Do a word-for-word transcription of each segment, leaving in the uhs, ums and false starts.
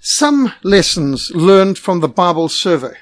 Some lessons learned from the Bible survey.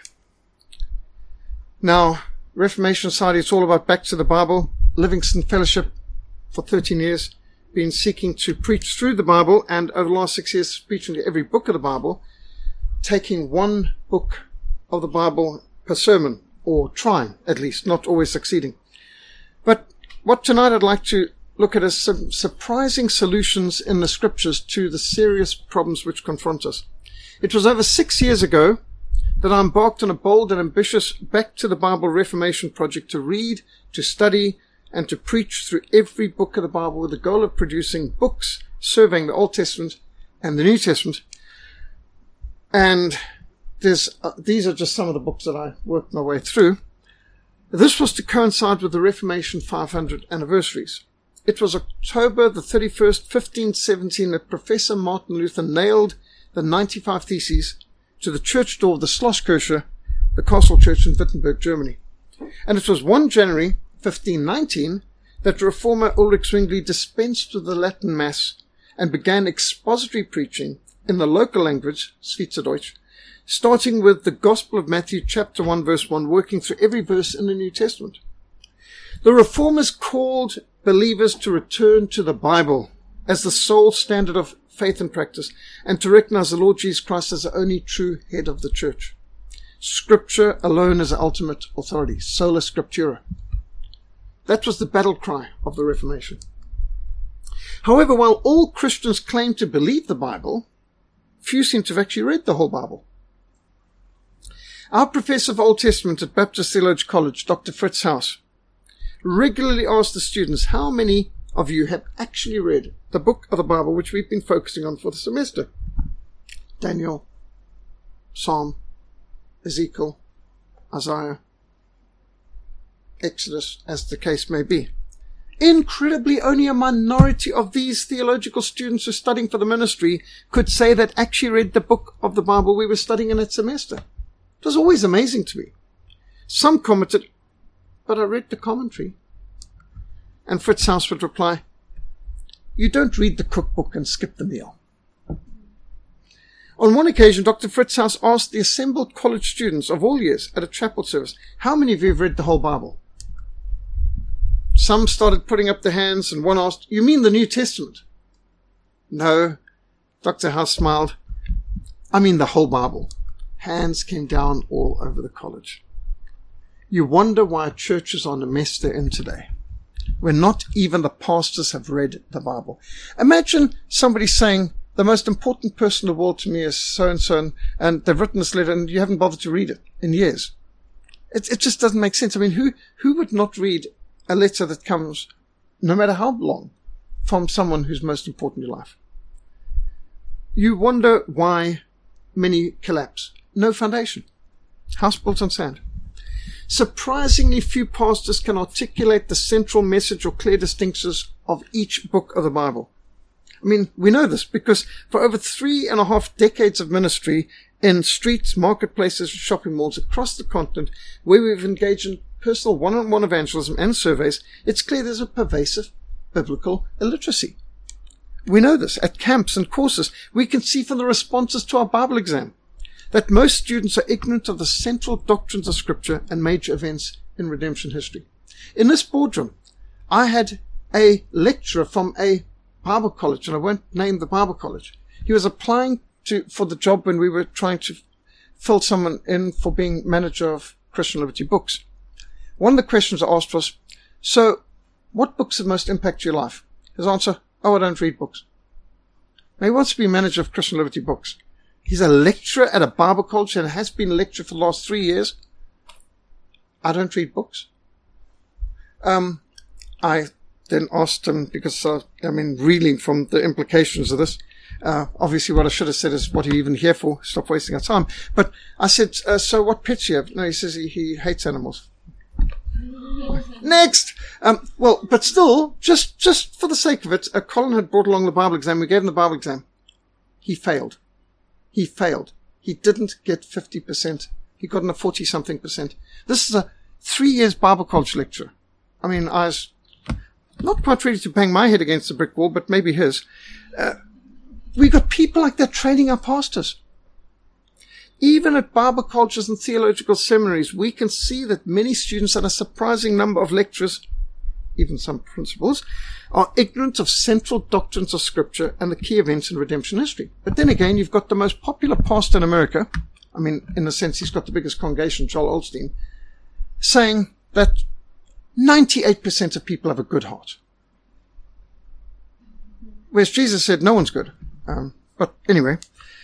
Now, Reformation Society, it's all about back to the Bible. Livingston Fellowship for thirteen years, been seeking to preach through the Bible, and over the last six years, preaching to every book of the Bible, taking one book of the Bible per sermon, or trying, at least, not always succeeding. But what tonight I'd like to look at is some surprising solutions in the scriptures to the serious problems which confront us. It was over six years ago that I embarked on a bold and ambitious Back to the Bible Reformation project to read, to study, and to preach through every book of the Bible with the goal of producing books surveying the Old Testament and the New Testament. And there's, uh, these are just some of the books that I worked my way through. This was to coincide with the Reformation five hundred anniversaries. It was October the thirty-first, fifteen seventeen, that Professor Martin Luther nailed the ninety-five Theses to the church door of the Schlosskirche, the castle church in Wittenberg, Germany. And it was the first of January fifteen nineteen that reformer Ulrich Zwingli dispensed with the Latin Mass and began expository preaching in the local language, Schweizerdeutsch, starting with the Gospel of Matthew chapter one verse one, working through every verse in the New Testament. The reformers called believers to return to the Bible as the sole standard of faith and practice, and to recognize the Lord Jesus Christ as the only true head of the church. Scripture alone is the ultimate authority, sola scriptura. That was the battle cry of the Reformation. However, while all Christians claim to believe the Bible, few seem to have actually read the whole Bible. Our professor of Old Testament at Baptist Theological College, Doctor Fritz Haus, regularly asked the students, how many of you have actually read the book of the Bible which we've been focusing on for the semester? Daniel, Psalm, Ezekiel, Isaiah, Exodus, as the case may be. Incredibly, only a minority of these theological students who are studying for the ministry could say that actually read the book of the Bible we were studying in that semester. It was always amazing to me. Some commented, but I read the commentary. And Fritz Haus would reply, you don't read the cookbook and skip the meal. On one occasion, Doctor Fritz Haus asked the assembled college students of all years at a chapel service, how many of you have read the whole Bible? Some started putting up their hands, and one asked, you mean the New Testament? No, Doctor Haus smiled. I mean the whole Bible. Hands came down all over the college. You wonder why churches are in the mess they're in today, where not even the pastors have read the Bible. Imagine somebody saying, the most important person in the world to me is so-and-so, and they've written this letter and you haven't bothered to read it in years. It, it just doesn't make sense. I mean, who, who would not read a letter that comes, no matter how long, from someone who's most important in your life? You wonder why many collapse. No foundation. House built on sand. Surprisingly few pastors can articulate the central message or clear distinctions of each book of the Bible. I mean, we know this because for over three and a half decades of ministry in streets, marketplaces, shopping malls across the continent, where we've engaged in personal one-on-one evangelism and surveys, it's clear there's a pervasive biblical illiteracy. We know this. At camps and courses, we can see from the responses to our Bible exam that most students are ignorant of the central doctrines of Scripture and major events in redemption history. In this boardroom, I had a lecturer from a Bible college, and I won't name the Bible college. He was applying to for the job when we were trying to fill someone in for being manager of Christian Liberty Books. One of the questions I asked was, so, what books have most impacted your life? His answer, oh, I don't read books. Now, he wants to be manager of Christian Liberty Books. He's a lecturer at a Bible college and has been a lecturer for the last three years. I don't read books. Um, I then asked him, because uh, I mean, reeling from the implications of this, uh, obviously what I should have said is, what are you even here for? Stop wasting our time. But I said, uh, so what pets do you have? No, he says he, he hates animals. Next! Um, well, but still, just, just for the sake of it, uh, Colin had brought along the Bible exam. We gave him the Bible exam. He failed. He failed. He didn't get fifty percent. He got in a forty-something percent. This is a three years Bible college lecturer. I mean, I was not quite ready to bang my head against the brick wall, but maybe his. Uh, we got people like that training our pastors. Even at Bible colleges and theological seminaries, we can see that many students and a surprising number of lecturers, even some principals, are ignorant of central doctrines of Scripture and the key events in redemption history. But then again, you've got the most popular pastor in America, I mean, in a sense, he's got the biggest congregation, Joel Osteen, saying that ninety-eight percent of people have a good heart. Whereas Jesus said no one's good. Um, but anyway,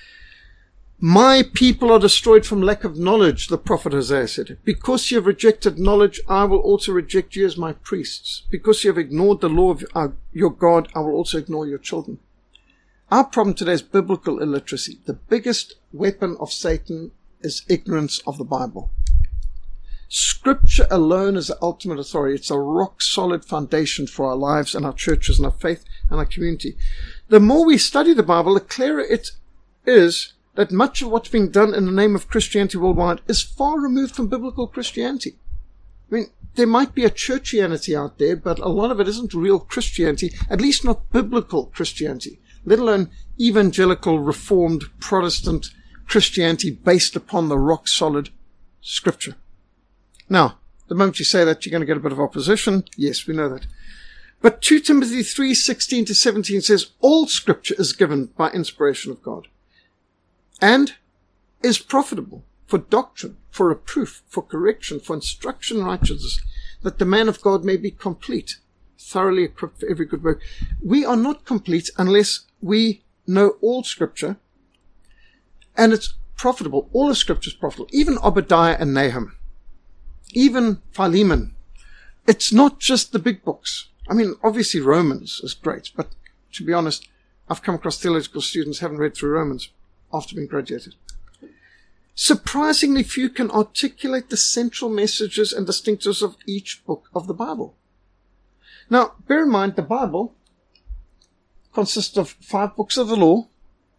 my people are destroyed from lack of knowledge, the prophet Hosea said. Because you have rejected knowledge, I will also reject you as my priests. Because you have ignored the law of uh, your God, I will also ignore your children. Our problem today is biblical illiteracy. The biggest weapon of Satan is ignorance of the Bible. Scripture alone is the ultimate authority. It's a rock-solid foundation for our lives and our churches and our faith and our community. The more we study the Bible, the clearer it is that much of what's being done in the name of Christianity worldwide is far removed from biblical Christianity. I mean, there might be a churchianity out there, but a lot of it isn't real Christianity, at least not biblical Christianity, let alone evangelical, reformed, Protestant Christianity based upon the rock-solid Scripture. Now, the moment you say that, you're going to get a bit of opposition. Yes, we know that. But Second Timothy three sixteen to seventeen says, all Scripture is given by inspiration of God and is profitable for doctrine, for reproof, for correction, for instruction in righteousness, that the man of God may be complete, thoroughly equipped for every good work. We are not complete unless we know all Scripture, and it's profitable. All of Scripture is profitable. Even Obadiah and Nahum, even Philemon. It's not just the big books. I mean, obviously Romans is great, but to be honest, I've come across theological students who haven't read through Romans after being graduated. Surprisingly few can articulate the central messages and distinctives of each book of the Bible. Now, bear in mind, the Bible consists of five books of the law,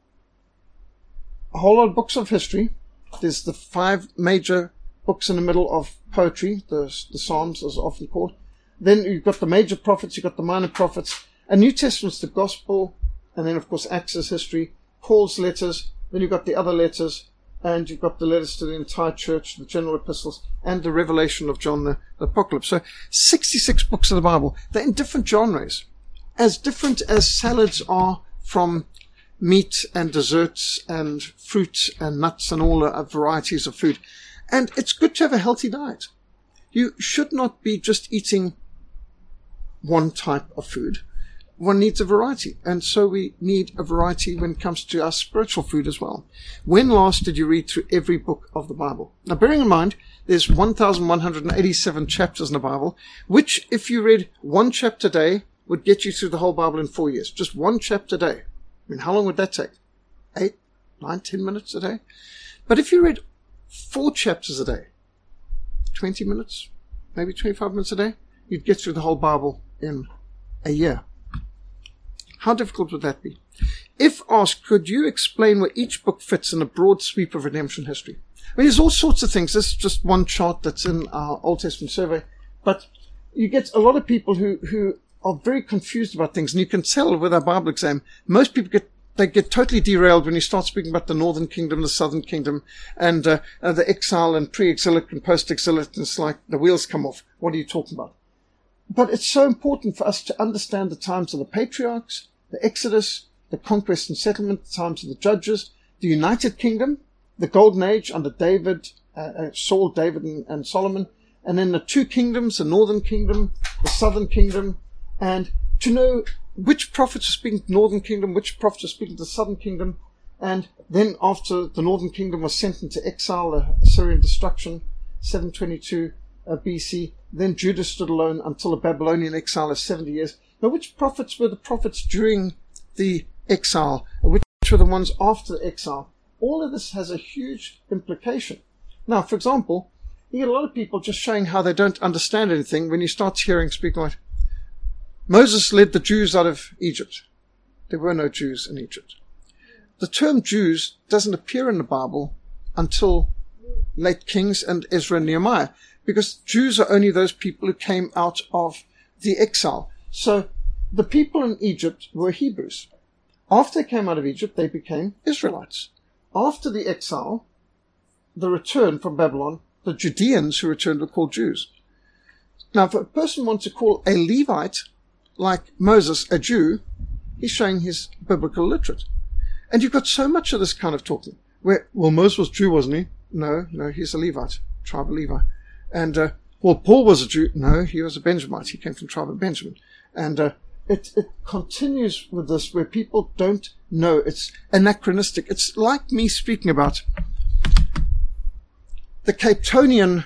a whole lot of books of history. There's the five major books in the middle of poetry, the, the Psalms, as often called. Then you've got the major prophets, you've got the minor prophets. And New Testament's the gospel, and then, of course, Acts is history, Paul's letters, then you've got the other letters, and you've got the letters to the entire church, the general epistles, and the revelation of John, the, the apocalypse. So sixty-six books of the Bible. They're in different genres, as different as salads are from meat and desserts and fruit and nuts and all the varieties of food. And it's good to have a healthy diet. You should not be just eating one type of food. One needs a variety. And so we need a variety when it comes to our spiritual food as well. When last did you read through every book of the Bible? Now, bearing in mind, there's one thousand one hundred eighty-seven chapters in the Bible, which, if you read one chapter a day, would get you through the whole Bible in four years. Just one chapter a day. I mean, how long would that take? Eight, nine, ten minutes a day? But if you read four chapters a day, twenty minutes, maybe twenty-five minutes a day, you'd get through the whole Bible in a year. How difficult would that be? If asked, could you explain where each book fits in a broad sweep of redemption history? I mean, there's all sorts of things. This is just one chart that's in our Old Testament survey. But you get a lot of people who, who are very confused about things. And you can tell with our Bible exam, most people get they get totally derailed when you start speaking about the northern kingdom, the southern kingdom, and uh, uh, the exile and pre-exilic and post-exilic. And it's like the wheels come off. What are you talking about? But it's so important for us to understand the times of the patriarchs, the Exodus, the conquest and settlement, the times of the judges, the United Kingdom, the Golden Age under David, uh, uh, Saul, David, and, and Solomon, and then the two kingdoms, the northern kingdom, the southern kingdom, and to know which prophets are speaking to the northern kingdom, which prophets are speaking to the southern kingdom, and then after the northern kingdom was sent into exile, the Assyrian destruction, seven twenty-two uh, B C, then Judah stood alone until the Babylonian exile of seventy years. Now, which prophets were the prophets during the exile? Which were the ones after the exile? All of this has a huge implication. Now, for example, you get a lot of people just showing how they don't understand anything when you start hearing speaking like, Moses led the Jews out of Egypt. There were no Jews in Egypt. The term Jews doesn't appear in the Bible until late Kings and Ezra and Nehemiah, because Jews are only those people who came out of the exile. So the people in Egypt were Hebrews. After they came out of Egypt, they became Israelites. After the exile, the return from Babylon, the Judeans who returned were called Jews. Now, if a person wants to call a Levite, like Moses, a Jew, he's showing he's biblical literate. And you've got so much of this kind of talking, where, well, Moses was Jew, wasn't he? No, no, he's a Levite, tribe of Levi. And, uh, well, Paul was a Jew. No, he was a Benjamite. He came from the tribe of Benjamin. And uh, it, it continues with this, where people don't know. It's anachronistic. It's like me speaking about the Capetonian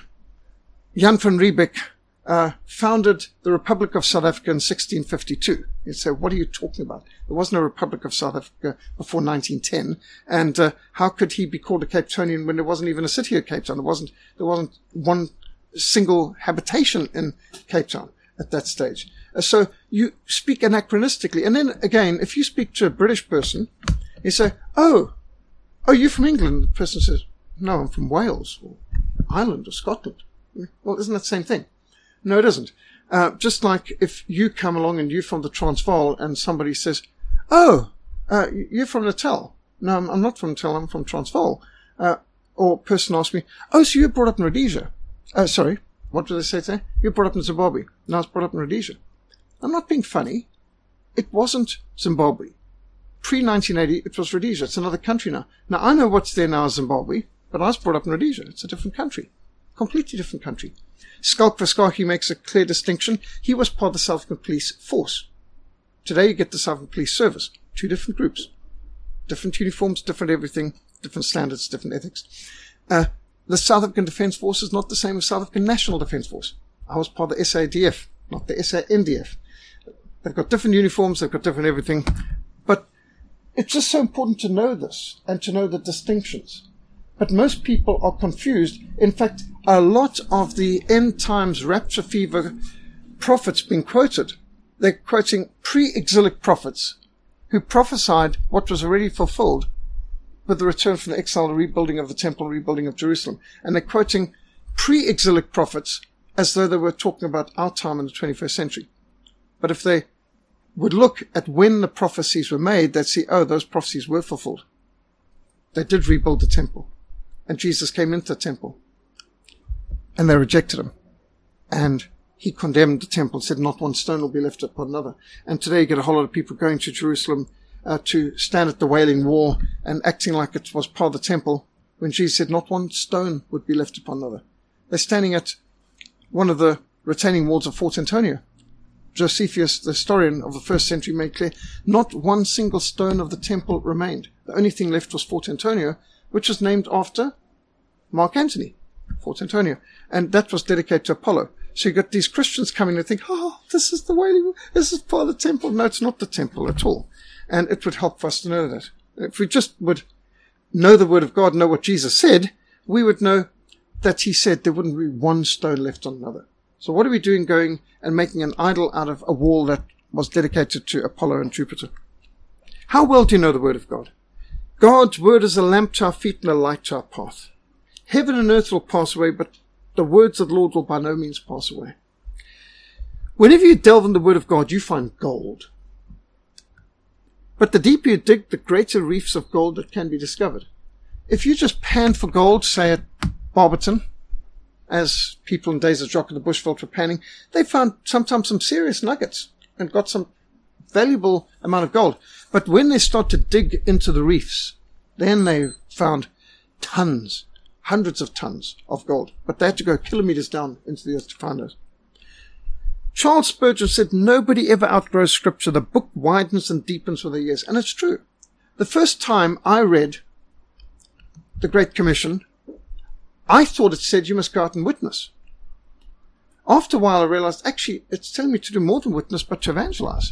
Jan van Riebeeck uh, founded the Republic of South Africa in sixteen fifty-two. You'd say, what are you talking about? There was no Republic of South Africa before nineteen ten. And uh, how could he be called a Capetonian when there wasn't even a city of Cape Town? There wasn't, there wasn't one single habitation in Cape Town at that stage. Uh, so you speak anachronistically. And then again, if you speak to a British person, you say, oh, oh, you're from England. The person says, no, I'm from Wales or Ireland or Scotland. Well, isn't that the same thing? No, it isn't. Uh, just like if you come along and you're from the Transvaal and somebody says, oh, uh, you're from Natal. No, I'm, I'm not from Natal, I'm from Transvaal. Uh, or a person asks me, oh, so you were brought up in Rhodesia. Uh, sorry, what did they say today? You were brought up in Zimbabwe. No, I was brought up in Rhodesia. I'm not being funny. It wasn't Zimbabwe. pre nineteen eighty, it was Rhodesia. It's another country now. Now, I know what's there now is Zimbabwe, but I was brought up in Rhodesia. It's a different country. Completely different country. Skalk Vaskaki makes a clear distinction. He was part of the South African Police Force. Today you get the South African Police Service. Two different groups. Different uniforms, different everything, different standards, different ethics. Uh, the South African Defence Force is not the same as South African National Defence Force. I was part of the S A D F, not the S A N D F. They've got different uniforms, they've got different everything. But it's just so important to know this and to know the distinctions. But most people are confused. In fact, a lot of the end times rapture fever prophets being quoted, they're quoting pre-exilic prophets who prophesied what was already fulfilled with the return from the exile, the rebuilding of the temple, rebuilding of Jerusalem. And they're quoting pre-exilic prophets as though they were talking about our time in the twenty-first century. But if they would look at when the prophecies were made, they'd see, oh, those prophecies were fulfilled. They did rebuild the temple. And Jesus came into the temple. And they rejected him. And he condemned the temple and said, not one stone will be left upon another. And today you get a whole lot of people going to Jerusalem uh, to stand at the Wailing Wall and acting like it was part of the temple, when Jesus said not one stone would be left upon another. They're standing at one of the retaining walls of Fort Antonio. Josephus, the historian of the first century, made clear not one single stone of the temple remained. The only thing left was Fort Antonio, which was named after Mark Antony, Fort Antonio. And that was dedicated to Apollo. So you got these Christians coming and think, oh, this is the Wailing Wall, this is part of the temple. No, it's not the temple at all. And it would help for us to know that. If we just would know the Word of God, know what Jesus said, we would know that he said there wouldn't be one stone left on another. So what are we doing going and making an idol out of a wall that was dedicated to Apollo and Jupiter? How well do you know the Word of God? God's Word is a lamp to our feet and a light to our path. Heaven and earth will pass away, but the words of the Lord will by no means pass away. Whenever you delve in the Word of God, you find gold. But the deeper you dig, the greater reefs of gold that can be discovered. If you just pan for gold, say at Barberton, as people in days of Jock of the Bushveld were panning, they found sometimes some serious nuggets and got some valuable amount of gold. But when they start to dig into the reefs, then they found tons, hundreds of tons of gold. But they had to go kilometers down into the earth to find those. Charles Spurgeon said, nobody ever outgrows Scripture. The book widens and deepens with the years. And it's true. The first time I read the Great Commission, I thought it said you must go out and witness. After a while, I realized, actually, it's telling me to do more than witness, but to evangelize.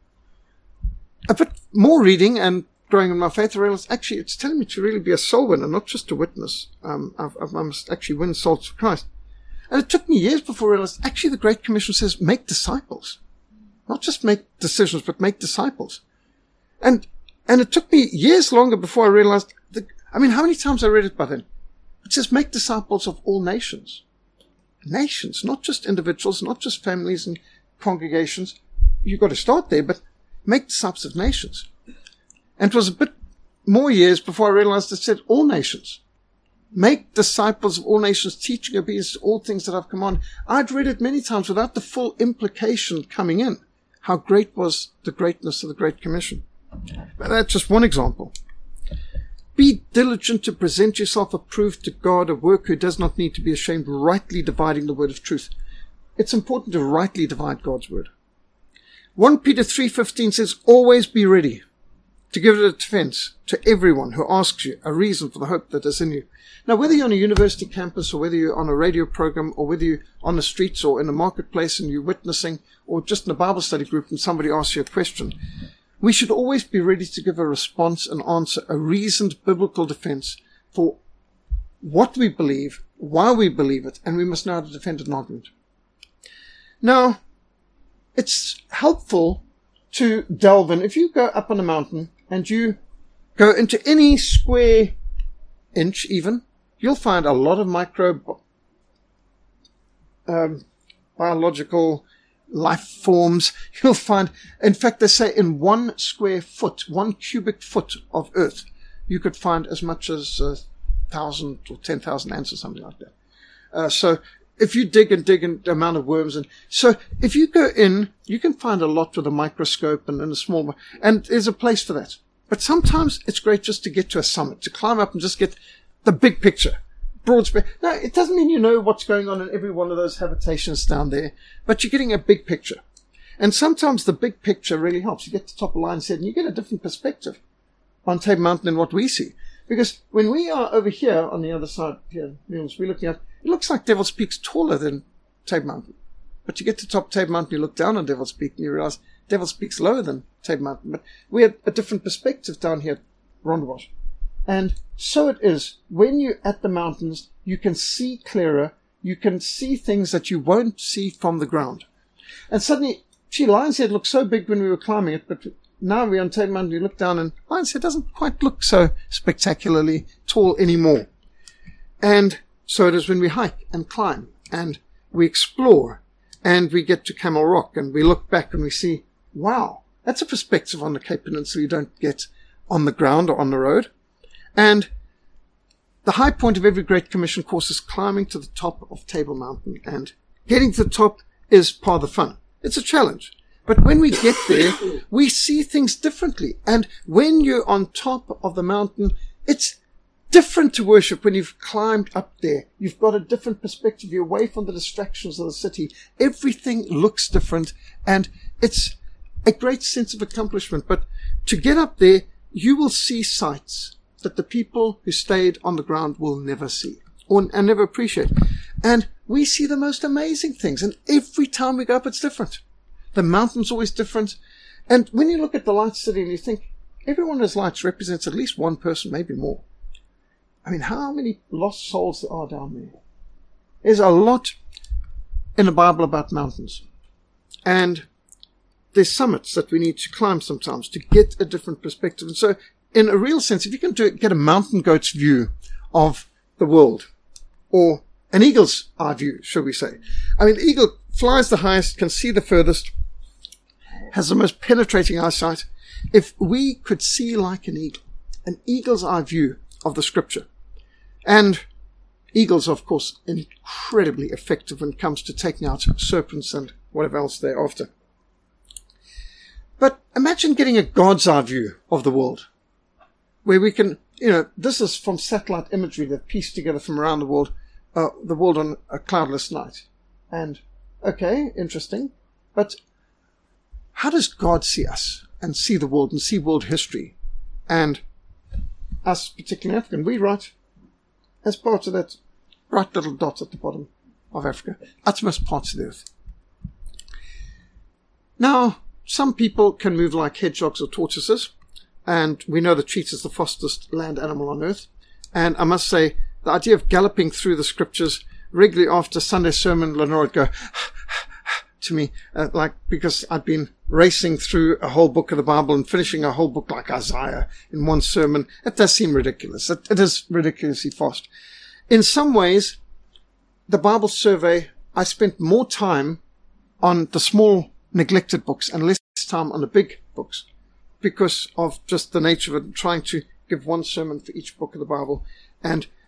A bit more reading and growing in my faith, I realized, actually, it's telling me to really be a soul winner, not just to witness. Um, I, I must actually win souls for Christ. And it took me years before I realized, actually, the Great Commission says, make disciples. Not just make decisions, but make disciples. And and it took me years longer before I realized, that, I mean, how many times I read it by then? It says, make disciples of all nations. Nations, not just individuals, not just families and congregations. You've got to start there, but make disciples of nations. And it was a bit more years before I realized it said all nations. make disciples of all nations, teaching obedience to all things that I've commanded. I'd read it many times without the full implication coming in. How great was the greatness of the Great Commission. But that's just one example. Be diligent to present yourself approved to God, a worker who does not need to be ashamed, rightly dividing the word of truth. It's important to rightly divide God's word. First Peter three fifteen says, always be ready to give a defense to everyone who asks you a reason for the hope that is in you. Now, whether you're on a university campus or whether you're on a radio program or whether you're on the streets or in a marketplace and you're witnessing or just in a Bible study group and somebody asks you a question, we should always be ready to give a response and answer, a reasoned biblical defense for what we believe, why we believe it, and we must know how to defend an argument. Now, it's helpful to delve in. If you go up on a mountain and you go into any square inch even, you'll find a lot of micro um, biological life forms. You'll find, in fact, they say in one square foot, one cubic foot of earth, you could find as much as a thousand or ten thousand ants or something like that. Uh, so if you dig and dig in the amount of worms, and so if you go in, you can find a lot with a microscope and in a small, and there's a place for that. But sometimes it's great just to get to a summit, to climb up and just get the big picture. Broad space. Now, it doesn't mean you know what's going on in every one of those habitations down there, but you're getting a big picture. And sometimes the big picture really helps. You get to top of Lion's Head and you get a different perspective on Table Mountain than what we see. Because when we are over here on the other side here, we're looking at, it looks like Devil's Peak's taller than Table Mountain. But you get to top Table Mountain, you look down on Devil's Peak and you realize Devil's Peak's lower than Table Mountain. But we had a different perspective down here at Rondebosch. And so it is, when you're at the mountains, you can see clearer, you can see things that you won't see from the ground. And suddenly, gee, Lion's Head looked so big when we were climbing it, but now we're on Table Mountain, you look down and Lion's Head doesn't quite look so spectacularly tall anymore. And so it is when we hike and climb and we explore and we get to Camel Rock and we look back and we see, wow, that's a perspective on the Cape Peninsula you don't get on the ground or on the road. And the high point of every Great Commission course is climbing to the top of Table Mountain, and getting to the top is part of the fun. It's a challenge. But when we get there, we see things differently. And when you're on top of the mountain, it's different to worship when you've climbed up there. You've got a different perspective. You're away from the distractions of the city. Everything looks different, and it's a great sense of accomplishment. But to get up there, you will see sights that the people who stayed on the ground will never see or and never appreciate. And we see the most amazing things. And every time we go up, it's different. The mountain's always different. And when you look at the Light City and you think, every one of those lights represents at least one person, maybe more. I mean, how many lost souls there are down there? There's a lot in the Bible about mountains. And there's summits that we need to climb sometimes to get a different perspective. And so, in a real sense, if you can do it, get a mountain goat's view of the world, or an eagle's eye view, shall we say. I mean, the eagle flies the highest, can see the furthest, has the most penetrating eyesight. If we could see like an eagle, an eagle's eye view of the scripture, and eagles are, of course, incredibly effective when it comes to taking out serpents and whatever else they're after. But imagine getting a God's eye view of the world, where we can, you know, this is from satellite imagery that pieced together from around the world, uh, the world on a cloudless night. And, okay, interesting. But how does God see us and see the world and see world history? And us, particularly African, we write as part of that bright little dot at the bottom of Africa, utmost parts of the earth. Now, some people can move like hedgehogs or tortoises. And we know the cheetah is the fastest land animal on earth. And I must say, the idea of galloping through the scriptures regularly after Sunday sermon, Lenore would go to me, uh, like, because I'd been racing through a whole book of the Bible and finishing a whole book like Isaiah in one sermon. It does seem ridiculous. It, it is ridiculously fast. In some ways, the Bible survey, I spent more time on the small neglected books and less time on the big books, because of just the nature of it, trying to give one sermon for each book of the Bible. And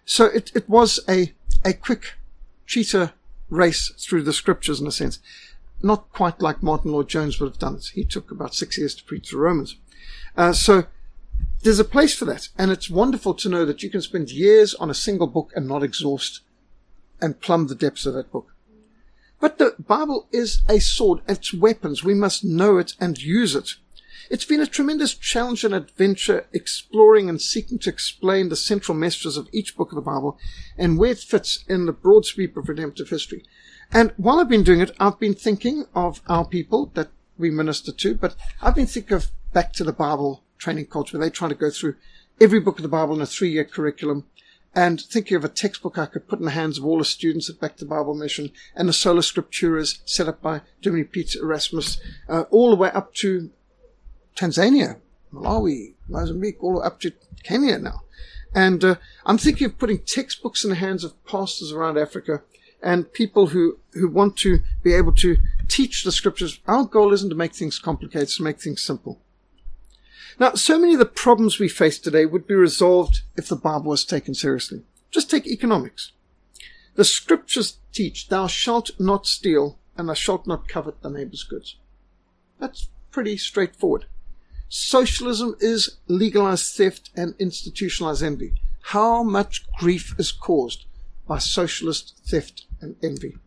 So it, it was a, a quick cheetah race through the scriptures in a sense. Not quite like Martin Lloyd-Jones would have done it. He took about six years to preach the Romans. Uh, so there's a place for that. And it's wonderful to know that you can spend years on a single book and not exhaust and plumb the depths of that book. But the Bible is a sword. It's weapons. We must know it and use it. It's been a tremendous challenge and adventure exploring and seeking to explain the central messages of each book of the Bible and where it fits in the broad sweep of redemptive history. And while I've been doing it, I've been thinking of our people that we minister to, but I've been thinking of Back to the Bible training culture, where they try to go through every book of the Bible in a three-year curriculum, and thinking of a textbook I could put in the hands of all the students at Back to the Bible Mission, and the Sola Scripturas set up by Jimmy Peter Erasmus, uh, all the way up to Tanzania, Malawi, Mozambique, all the way up to Kenya now. And uh, I'm thinking of putting textbooks in the hands of pastors around Africa and people who, who want to be able to teach the scriptures. Our goal isn't to make things complicated, it's to make things simple. Now, so many of the problems we face today would be resolved if the Bible was taken seriously. Just take economics. The scriptures teach, thou shalt not steal, and thou shalt not covet thy neighbor's goods. That's pretty straightforward. Socialism is legalized theft and institutionalized envy. How much grief is caused by socialist theft and envy?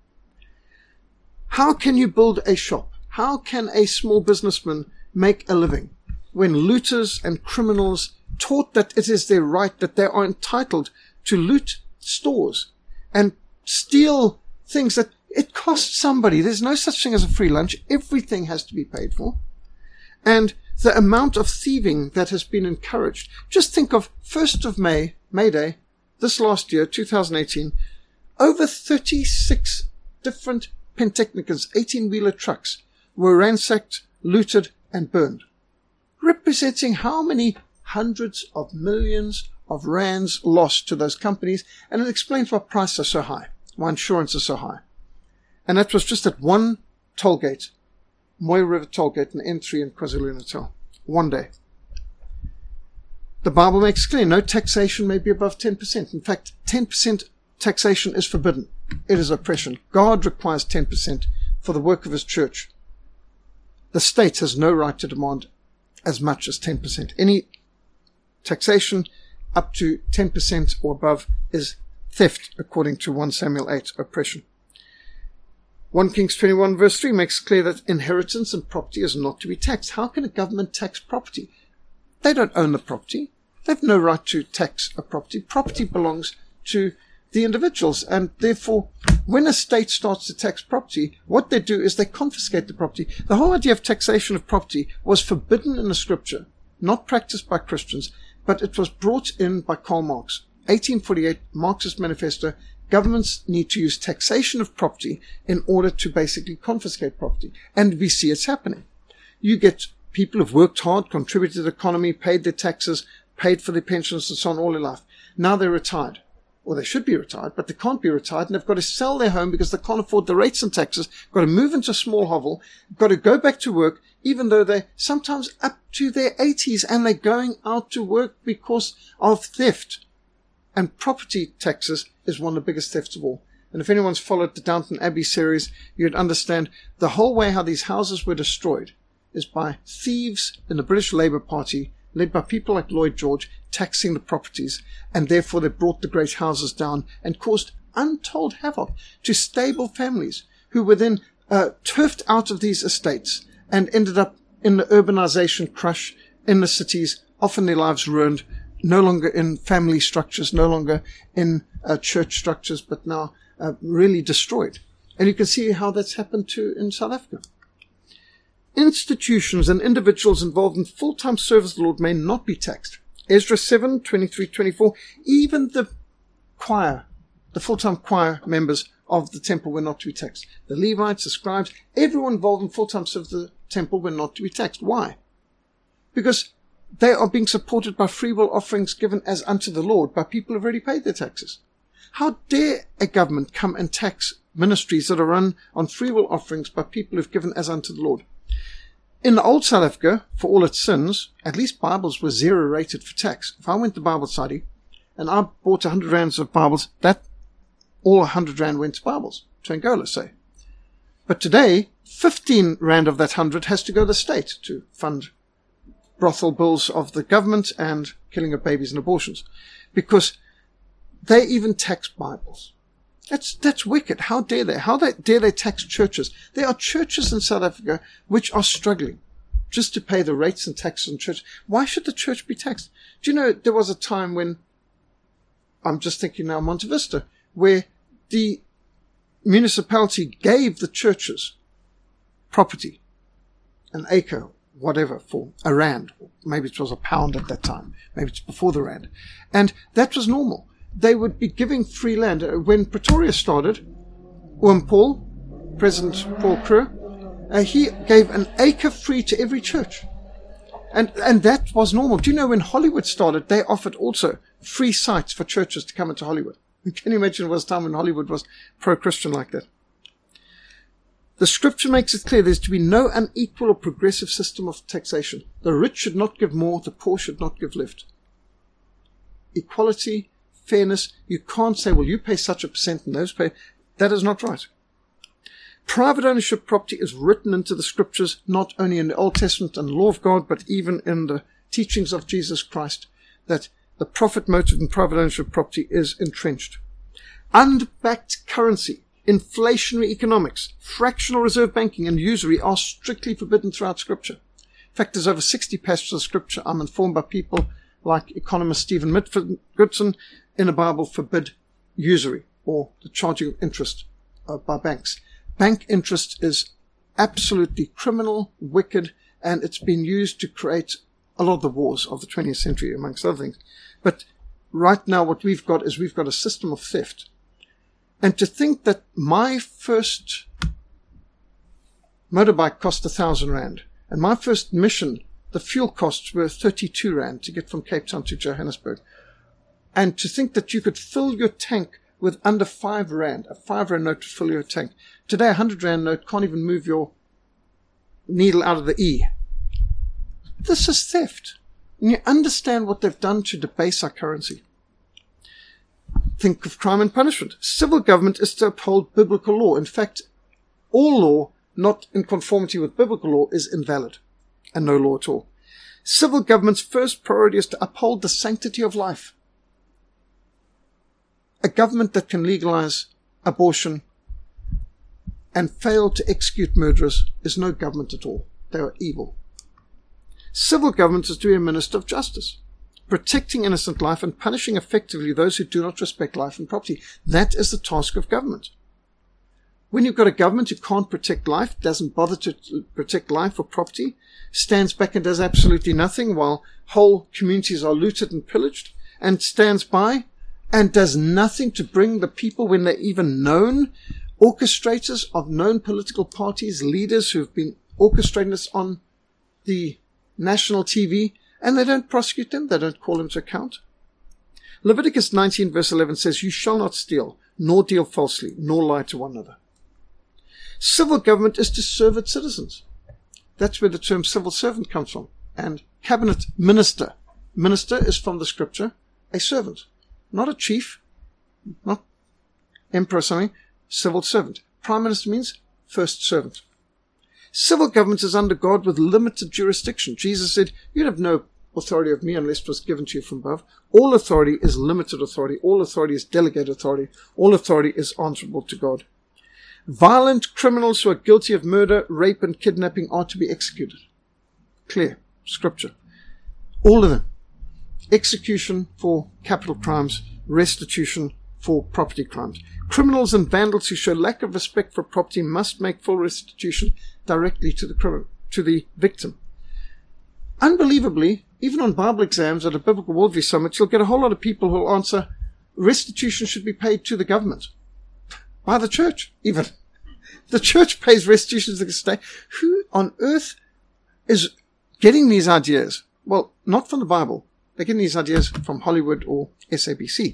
How can you build a shop? How can a small businessman make a living when looters and criminals taught that it is their right, that they are entitled to loot stores and steal things that it costs somebody? There's no such thing as a free lunch. Everything has to be paid for. And the amount of thieving that has been encouraged. Just think of first of May, May Day, this last year, two thousand eighteen, over thirty-six different Pentechnicons, eighteen-wheeler trucks, were ransacked, looted, and burned, representing how many hundreds of millions of rands lost to those companies. And it explains why prices are so high, why insurance is so high. And that was just at one toll gate, Moyo River toll gate in N three in KwaZulu-Natal. One day. The Bible makes clear no taxation may be above ten percent. In fact, ten percent taxation is forbidden. It is oppression. God requires ten percent for the work of his church. The state has no right to demand as much as ten percent. Any taxation up to ten percent or above is theft, according to First Samuel eight, oppression. First Kings twenty-one verse three makes clear that inheritance and property is not to be taxed. How can a government tax property? They don't own the property. They have no right to tax a property. Property belongs to the individuals, and therefore when a state starts to tax property, what they do is they confiscate the property. The whole idea of taxation of property was forbidden in the scripture, not practiced by Christians, but it was brought in by Karl Marx. eighteen forty-eight, Marxist Manifesto. Governments need to use taxation of property in order to basically confiscate property. And we see it's happening. You get people who've worked hard, contributed to the economy, paid their taxes, paid for their pensions and so on all their life. Now they're retired. Or they should be retired, but they can't be retired, and they've got to sell their home because they can't afford the rates and taxes, got to move into a small hovel, got to go back to work, even though they're sometimes up to their eighties, and they're going out to work because of theft. And property taxes is one of the biggest thefts of all. And if anyone's followed the Downton Abbey series, you'd understand the whole way how these houses were destroyed is by thieves in the British Labour Party, led by people like Lloyd George, taxing the properties, and therefore they brought the great houses down and caused untold havoc to stable families who were then uh, turfed out of these estates and ended up in the urbanization crush in the cities, often their lives ruined, no longer in family structures, no longer in uh, church structures, but now uh, really destroyed. And you can see how that's happened to in South Africa. Institutions and individuals involved in full-time service of the Lord may not be taxed. Ezra seven, twenty-three, twenty-four, even the choir, the full-time choir members of the temple were not to be taxed. The Levites, the scribes, everyone involved in full-time service of the temple were not to be taxed. Why? Because they are being supported by free will offerings given as unto the Lord by people who have already paid their taxes. How dare a government come and tax ministries that are run on free will offerings by people who have given as unto the Lord? In the old South Africa, for all its sins, at least Bibles were zero rated for tax. If I went to Bible study and I bought one hundred rands of Bibles, that all one hundred rand went to Bibles, to Angola, say. But today, fifteen rand of that one hundred has to go to the state to fund brothel bills of the government and killing of babies and abortions, because they even tax Bibles. That's that's wicked. How dare they? How they, dare they tax churches? There are churches in South Africa which are struggling just to pay the rates and taxes on church. Why should the church be taxed? Do you know there was a time when, I'm just thinking now, Monte Vista, where the municipality gave the churches property, an acre, whatever, for a rand. Maybe it was a pound at that time. Maybe it's before the rand. And that was normal. They would be giving free land. When Pretoria started, Oom Paul, President Paul Kruger, uh, he gave an acre free to every church. And and that was normal. Do you know when Hollywood started, they offered also free sites for churches to come into Hollywood? Can you imagine there was a time when Hollywood was pro-Christian like that? The scripture makes it clear there's to be no unequal or progressive system of taxation. The rich should not give more, the poor should not give less. Equality, fairness, you can't say, well, you pay such a percent and those pay. That is not right. Private ownership property is written into the scriptures, not only in the Old Testament and the law of God, but even in the teachings of Jesus Christ, that the profit motive in private ownership property is entrenched. Unbacked currency, inflationary economics, fractional reserve banking, and usury are strictly forbidden throughout Scripture. In fact, there's over sixty passages of Scripture, I'm informed by people like economist Stephen Goodson, in the Bible forbid usury or the charging of interest uh, by banks. Bank interest is absolutely criminal, wicked, and it's been used to create a lot of the wars of the twentieth century, amongst other things. But right now what we've got is we've got a system of theft. And to think that my first motorbike cost a thousand rand, and my first mission, the fuel costs were thirty-two rand to get from Cape Town to Johannesburg. And to think that you could fill your tank with under five rand, a five rand note to fill your tank. Today, a hundred rand note can't even move your needle out of the E. This is theft. And you understand what they've done to debase our currency. Think of crime and punishment. Civil government is to uphold biblical law. In fact, all law not in conformity with biblical law is invalid, and no law at all. Civil government's first priority is to uphold the sanctity of life. A government that can legalize abortion and fail to execute murderers is no government at all. They are evil. Civil government is to be a minister of justice, protecting innocent life and punishing effectively those who do not respect life and property. That is the task of government. When you've got a government who can't protect life, doesn't bother to protect life or property, stands back and does absolutely nothing while whole communities are looted and pillaged, and stands by and does nothing to bring the people, when they're even known, orchestrators of known political parties, leaders who have been orchestrating this on the national T V, and they don't prosecute them, they don't call them to account. Leviticus nineteen verse eleven says, "You shall not steal, nor deal falsely, nor lie to one another." Civil government is to serve its citizens. That's where the term civil servant comes from. And cabinet minister. Minister is from the scripture, a servant. Not a chief, not emperor or something, civil servant. Prime minister means first servant. Civil government is under God with limited jurisdiction. Jesus said, "You'd have no authority of me unless it was given to you from above." All authority is limited authority. All authority is delegated authority. All authority is answerable to God. Violent criminals who are guilty of murder, rape, and kidnapping are to be executed. Clear. Scripture. All of them. Execution for capital crimes, restitution for property crimes. Criminals and vandals who show lack of respect for property must make full restitution directly to the criminal, to the victim. Unbelievably, even on Bible exams at a Biblical Worldview Summit, you'll get a whole lot of people who answer, restitution should be paid to the government. By the church, even. The church pays restitution to the state. Who on earth is getting these ideas? Well, not from the Bible. They're getting these ideas from Hollywood or S A B C.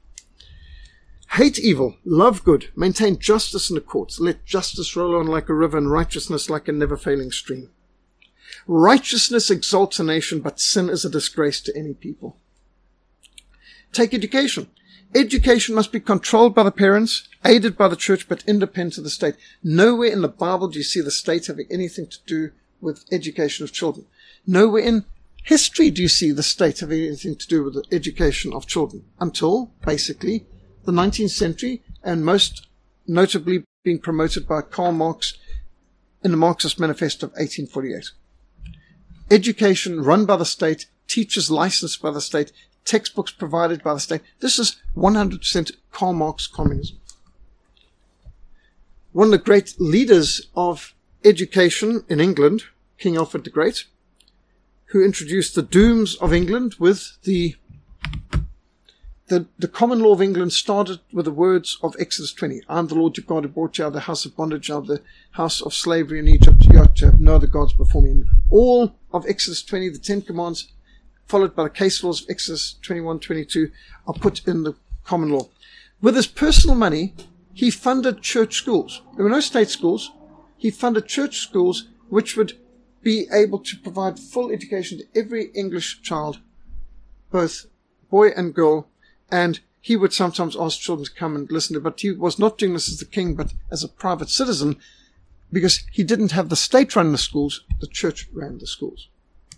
Hate evil, love good, maintain justice in the courts, let justice roll on like a river and righteousness like a never-failing stream. Righteousness exalts a nation, but sin is a disgrace to any people. Take education. Education must be controlled by the parents, aided by the church, but independent of the state. Nowhere in the Bible do you see the state having anything to do with education of children. Nowhere in history do you see the state having anything to do with the education of children, until, basically, the nineteenth century, and most notably being promoted by Karl Marx in the Marxist Manifesto of eighteen forty-eight. Education run by the state, teachers licensed by the state, textbooks provided by the state. This is one hundred percent Karl Marx communism. One of the great leaders of education in England, King Alfred the Great, who introduced the dooms of England with the, the, the common law of England started with the words of Exodus twenty. I am the Lord your God who brought you out of the house of bondage, out of the house of slavery in Egypt. You are to have no other gods before me. And all of Exodus twenty, the Ten Commandments, followed by the case laws of Exodus twenty-one, twenty-two, are put in the common law. With his personal money, he funded church schools. There were no state schools. He funded church schools which would be able to provide full education to every English child, both boy and girl, and he would sometimes ask children to come and listen to, but he was not doing this as the king, but as a private citizen, because he didn't have the state run the schools, the church ran the schools.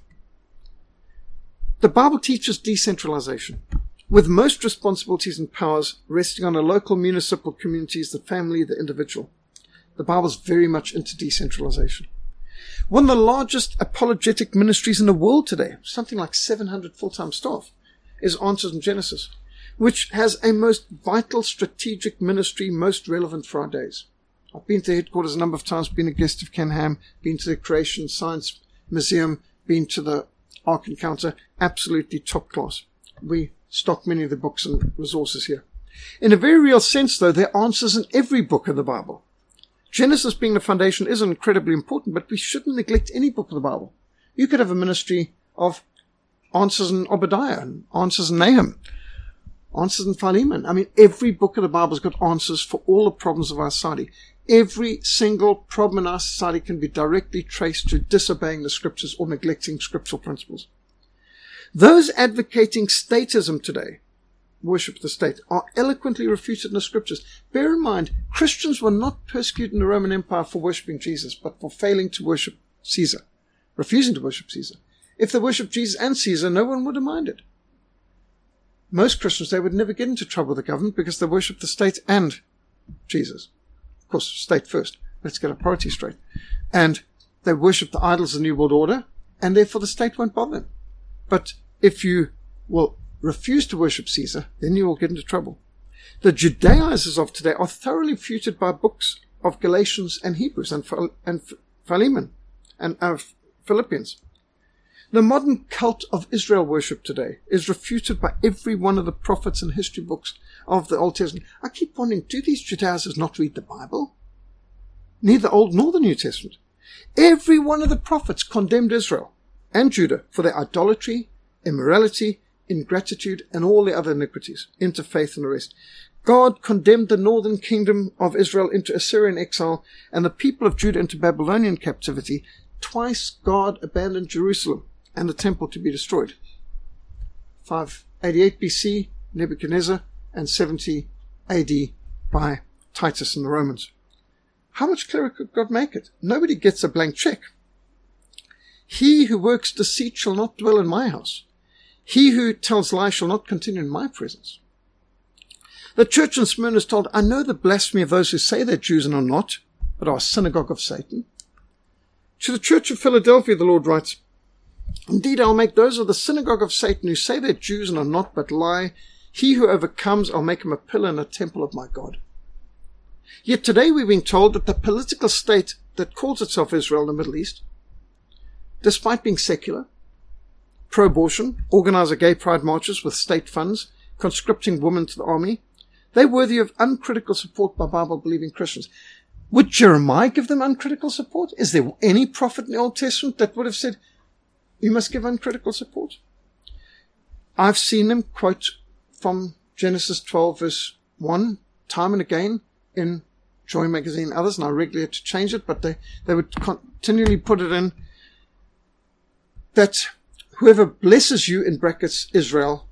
The Bible teaches decentralization, with most responsibilities and powers resting on the local municipal communities, the family, the individual. The Bible is very much into decentralization. One of the largest apologetic ministries in the world today, something like seven hundred full-time staff, is Answers in Genesis, which has a most vital strategic ministry most relevant for our days. I've been to headquarters a number of times, been a guest of Ken Ham, been to the Creation Science Museum, been to the Ark Encounter, absolutely top class. We stock many of the books and resources here. In a very real sense, though, there are answers in every book of the Bible. Genesis being the foundation is incredibly important, but we shouldn't neglect any book of the Bible. You could have a ministry of answers in Obadiah, and answers in Nahum, answers in Philemon. I mean, every book of the Bible has got answers for all the problems of our society. Every single problem in our society can be directly traced to disobeying the scriptures or neglecting scriptural principles. Those advocating statism today, worship the state, are eloquently refuted in the scriptures. Bear in mind, Christians were not persecuted in the Roman Empire for worshipping Jesus, but for failing to worship Caesar, refusing to worship Caesar. If they worshipped Jesus and Caesar, no one would have minded. Most Christians, they would never get into trouble with the government because they worship the state and Jesus. Of course, state first. Let's get our priorities straight. And they worship the idols of the New World Order, and therefore the state won't bother them. But if you will refuse to worship Caesar, then you will get into trouble. The Judaizers of today are thoroughly refuted by books of Galatians and Hebrews and, and Philemon and uh, Philippians. The modern cult of Israel worship today is refuted by every one of the prophets and history books of the Old Testament. I keep wondering, do these Judaizers not read the Bible? Neither the Old nor the New Testament. Every one of the prophets condemned Israel and Judah for their idolatry, immorality, ingratitude, and all the other iniquities, interfaith and the rest. God condemned the northern kingdom of Israel into Assyrian exile and the people of Judah into Babylonian captivity. Twice God abandoned Jerusalem and the temple to be destroyed. five eighty-eight B C, Nebuchadnezzar, and seventy A D by Titus and the Romans. How much clearer could God make it? Nobody gets a blank check. He who works deceit shall not dwell in my house. He who tells lies shall not continue in my presence. The church in Smyrna is told, I know the blasphemy of those who say they're Jews and are not, but are a synagogue of Satan. To the church of Philadelphia, the Lord writes, Indeed, I'll make those of the synagogue of Satan who say they're Jews and are not, but lie. He who overcomes, I'll make him a pillar in a temple of my God. Yet today we're being told that the political state that calls itself Israel in the Middle East, despite being secular, pro-abortion, organize gay pride marches with state funds, conscripting women to the army, they're worthy of uncritical support by Bible-believing Christians. Would Jeremiah give them uncritical support? Is there any prophet in the Old Testament that would have said, you must give uncritical support? I've seen them quote from Genesis twelve verse one time and again in Joy magazine and others, and I regularly had to change it, but they, they would continually put it in that whoever blesses you, in brackets Israel,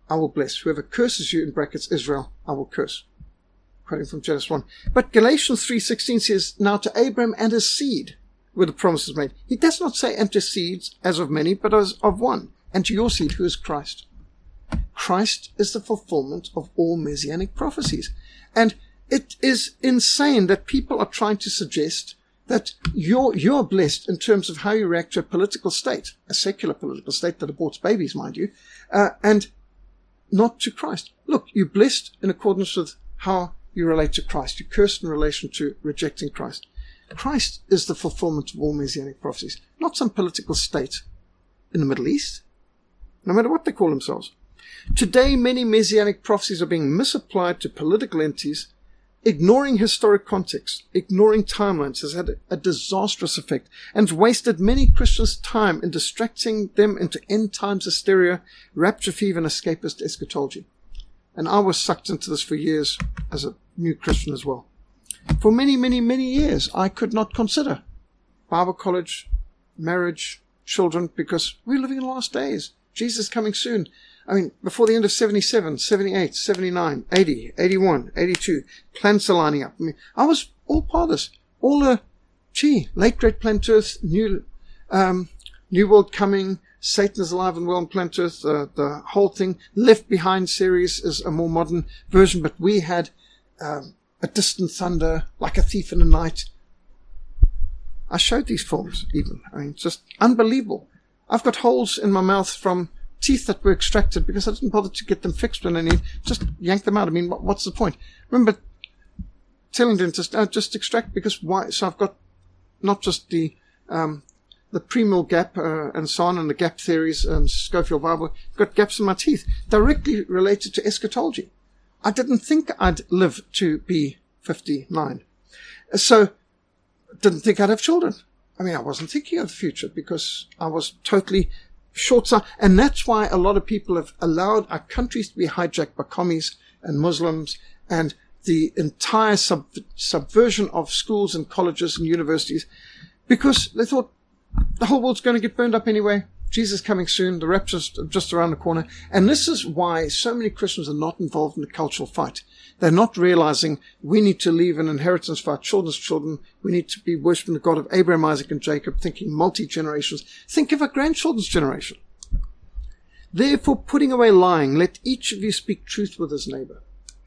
I will bless. Whoever curses you, in brackets Israel, I will curse. Quoting from Genesis one. But Galatians three sixteen says, now to Abraham and his seed were the promises made. He does not say, and to seeds as of many, but as of one, and to your seed, who is Christ. Christ is the fulfillment of all messianic prophecies. And it is insane that people are trying to suggest that you're, you're blessed in terms of how you react to a political state, a secular political state that aborts babies, mind you, uh, and not to Christ. Look, you're blessed in accordance with how you relate to Christ. You're cursed in relation to rejecting Christ. Christ is the fulfillment of all messianic prophecies, not some political state in the Middle East, no matter what they call themselves. Today, many messianic prophecies are being misapplied to political entities. Ignoring historic context, ignoring timelines has had a disastrous effect and wasted many Christians' time in distracting them into end times hysteria, rapture fever, and escapist eschatology. And I was sucked into this for years as a new Christian as well. For many, many, many years, I could not consider Bible college, marriage, children, because we're living in the last days. Jesus is coming soon. I mean, before the end of seventy-seven, seventy-eight, seventy-nine, eighty, eighty-one, eighty-two, plans are lining up. I mean, I was all part of this. All the, gee, late great planet Earth, new, um, new world coming, Satan is alive and well on planet Earth, uh, the whole thing. Left Behind series is a more modern version, but we had, um, A Distant Thunder, Like a Thief in the Night. I showed these films even. I mean, just unbelievable. I've got holes in my mouth from teeth that were extracted because I didn't bother to get them fixed when I need. Just yank them out. I mean, what, what's the point? Remember telling dentists, uh, just extract, because why? So I've got not just the um, the premal gap uh, and so on, and the gap theories and Schofield Bible. I've got gaps in my teeth directly related to eschatology. I didn't think I'd live to be fifty-nine. So didn't think I'd have children. I mean, I wasn't thinking of the future because I was totally short-sighted. And that's why a lot of people have allowed our countries to be hijacked by commies and Muslims, and the entire sub- subversion of schools and colleges and universities, because they thought the whole world's going to get burned up anyway. Jesus coming soon. The rapture's just around the corner. And this is why so many Christians are not involved in the cultural fight. They're not realizing we need to leave an inheritance for our children's children. We need to be worshiping the God of Abraham, Isaac, and Jacob, thinking multi-generations. Think of our grandchildren's generation. Therefore, putting away lying, let each of you speak truth with his neighbor.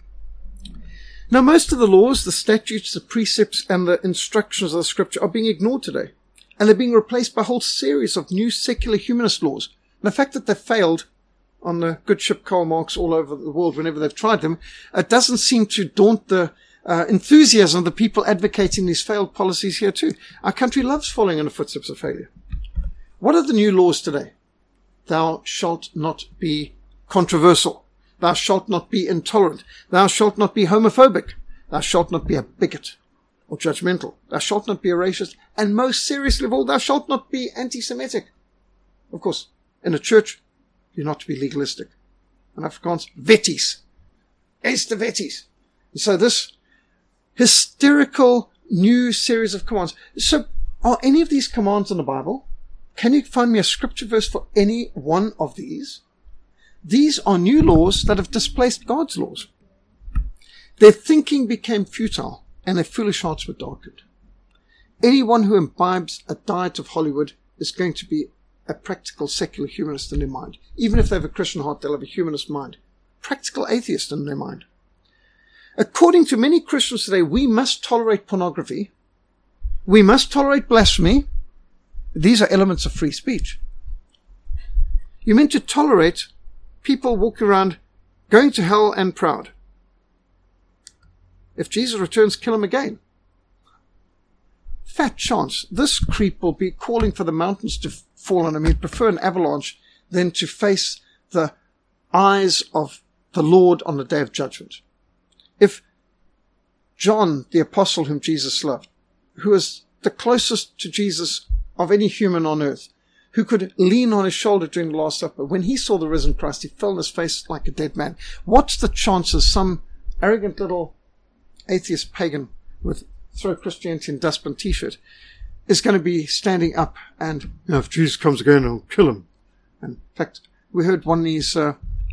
Now, most of the laws, the statutes, the precepts, and the instructions of the scripture are being ignored today. And they're being replaced by a whole series of new secular humanist laws. And the fact that they've failed on the good ship Karl Marx all over the world whenever they've tried them, it doesn't seem to daunt the uh, enthusiasm of the people advocating these failed policies here too. Our country loves following in the footsteps of failure. What are the new laws today? Thou shalt not be controversial. Thou shalt not be intolerant. Thou shalt not be homophobic. Thou shalt not be a bigot or judgmental. Thou shalt not be a racist. And most seriously of all, thou shalt not be anti-Semitic. Of course, in a church, you're not to be legalistic. In Afrikaans, wetties. It's the wetties. And so this hysterical new series of commands. So are any of these commands in the Bible? Can you find me a scripture verse for any one of these? These are new laws that have displaced God's laws. Their thinking became futile and their foolish hearts were darkened. Anyone who imbibes a diet of Hollywood is going to be a practical secular humanist in their mind. Even if they have a Christian heart, they'll have a humanist mind. Practical atheist in their mind. According to many Christians today, we must tolerate pornography. We must tolerate blasphemy. These are elements of free speech. You're meant to tolerate people walking around going to hell and proud. If Jesus returns, kill him again. Fat chance. This creep will be calling for the mountains to fall on him. He'd prefer an avalanche than to face the eyes of the Lord on the day of judgment. If John, the apostle whom Jesus loved, who was the closest to Jesus of any human on earth, who could lean on his shoulder during the Last Supper, when he saw the risen Christ, he fell on his face like a dead man. What's the chances some arrogant little atheist pagan with throw Christianity in dustbin t-shirt is going to be standing up and, you know, if Jesus comes again, I'll kill him. And in fact, we heard one of these uh,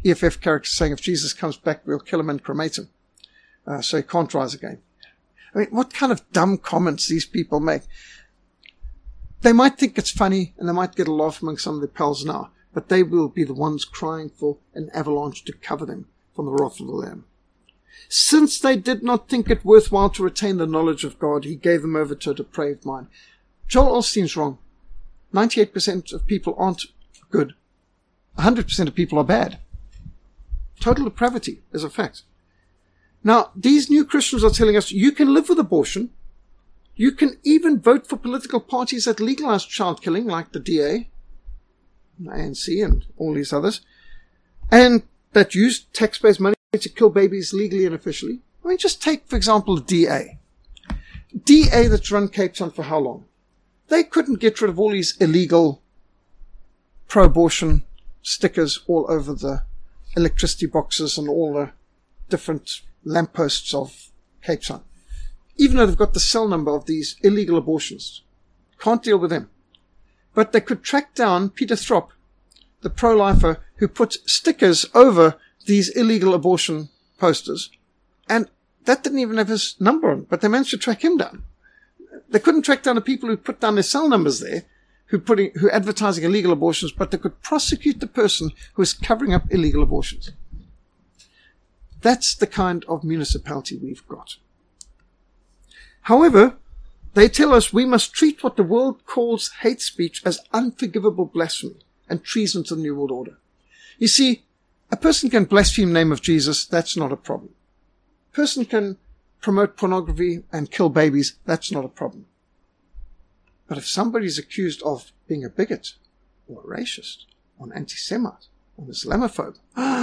E F F character saying, if Jesus comes back, we'll kill him and cremate him. Uh, so he can't rise again. I mean, what kind of dumb comments these people make? They might think it's funny, and they might get a laugh among some of their pals now, but they will be the ones crying for an avalanche to cover them from the wrath of the Lamb. Since they did not think it worthwhile to retain the knowledge of God, he gave them over to a depraved mind. Joel Osteen's wrong. ninety-eight percent of people aren't good. one hundred percent of people are bad. Total depravity is a fact. Now, these new Christians are telling us you can live with abortion. You can even vote for political parties that legalize child killing, like the D A, the A N C, and all these others, and that use taxpayers' money to kill babies legally and officially. I mean, just take, for example, the D A. D A that's run Cape Town for how long? They couldn't get rid of all these illegal pro-abortion stickers all over the electricity boxes and all the different lampposts of Cape Town. Even though they've got the cell number of these illegal abortionists. Can't deal with them. But they could track down Peter Throp, the pro-lifer, who put stickers over these illegal abortion posters, and that didn't even have his number on, but they managed to track him down. They couldn't track down the people who put down their cell numbers there, who putting, who advertising illegal abortions, but they could prosecute the person who is covering up illegal abortions. That's the kind of municipality we've got. However, they tell us we must treat what the world calls hate speech as unforgivable blasphemy and treason to the New World Order. You see, a person can blaspheme the name of Jesus, that's not a problem. A person can promote pornography and kill babies, that's not a problem. But if somebody's accused of being a bigot, or a racist, or an anti-Semite, or an Islamophobe,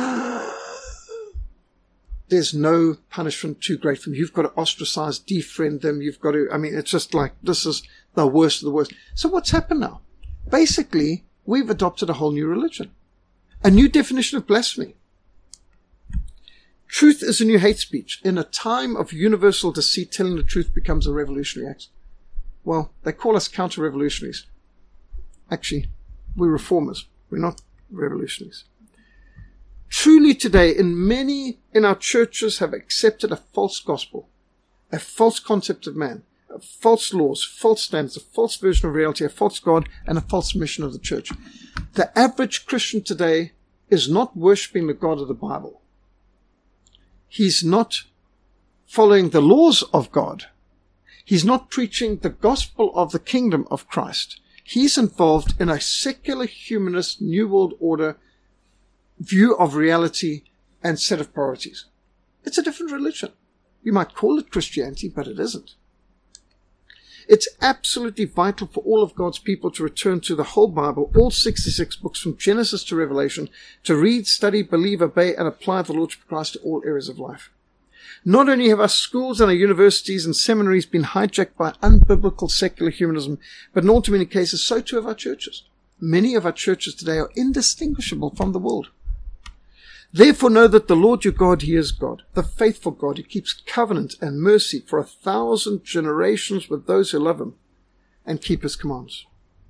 there's no punishment too great for them. You've got to ostracize, defriend them. You've got to, I mean, it's just like, this is the worst of the worst. So what's happened now? Basically, we've adopted a whole new religion. A new definition of blasphemy. Truth is a new hate speech. In a time of universal deceit, telling the truth becomes a revolutionary act. Well, they call us counter-revolutionaries. Actually, we're reformers. We're not revolutionaries. Truly today, in many in our churches have accepted a false gospel, a false concept of man, false laws, false standards, a false version of reality, a false God, and a false mission of the church. The average Christian today is not worshipping the God of the Bible. He's not following the laws of God. He's not preaching the gospel of the kingdom of Christ. He's involved in a secular humanist New World Order view of reality and set of priorities. It's a different religion. You might call it Christianity, but it isn't. It's absolutely vital for all of God's people to return to the whole Bible, all sixty-six books from Genesis to Revelation, to read, study, believe, obey, and apply the Lordship of Christ to all areas of life. Not only have our schools and our universities and seminaries been hijacked by unbiblical secular humanism, but in all too many cases, so too have our churches. Many of our churches today are indistinguishable from the world. Therefore know that the Lord your God, he is God, the faithful God who keeps covenant and mercy for a thousand generations with those who love him and keep his commands.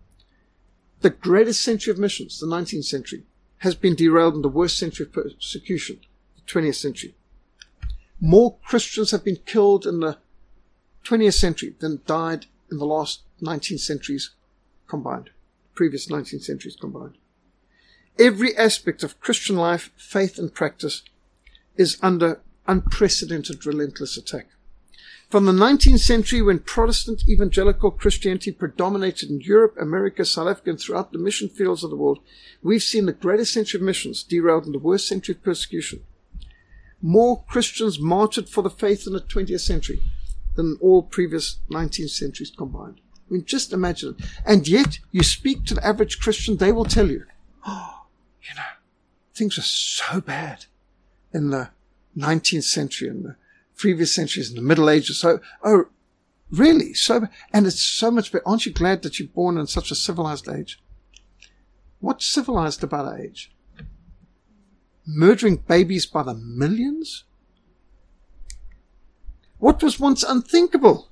The greatest century of missions, the nineteenth century, has been derailed in the worst century of persecution, the twentieth century. More Christians have been killed in the twentieth century than died in the last nineteen centuries combined, previous nineteen centuries combined. Every aspect of Christian life, faith, and practice is under unprecedented, relentless attack. From the nineteenth century, when Protestant evangelical Christianity predominated in Europe, America, South Africa, and throughout the mission fields of the world, we've seen the greatest century of missions derailed in the worst century of persecution. More Christians martyred for the faith in the twentieth century than all previous nineteenth centuries combined. I mean, just imagine it. And yet, you speak to the average Christian, they will tell you, oh, you know, things were so bad in the nineteenth century and the previous centuries and the Middle Ages. So, oh, really? So, and it's so much better. Aren't you glad that you're born in such a civilized age? What's civilized about our age? Murdering babies by the millions? What was once unthinkable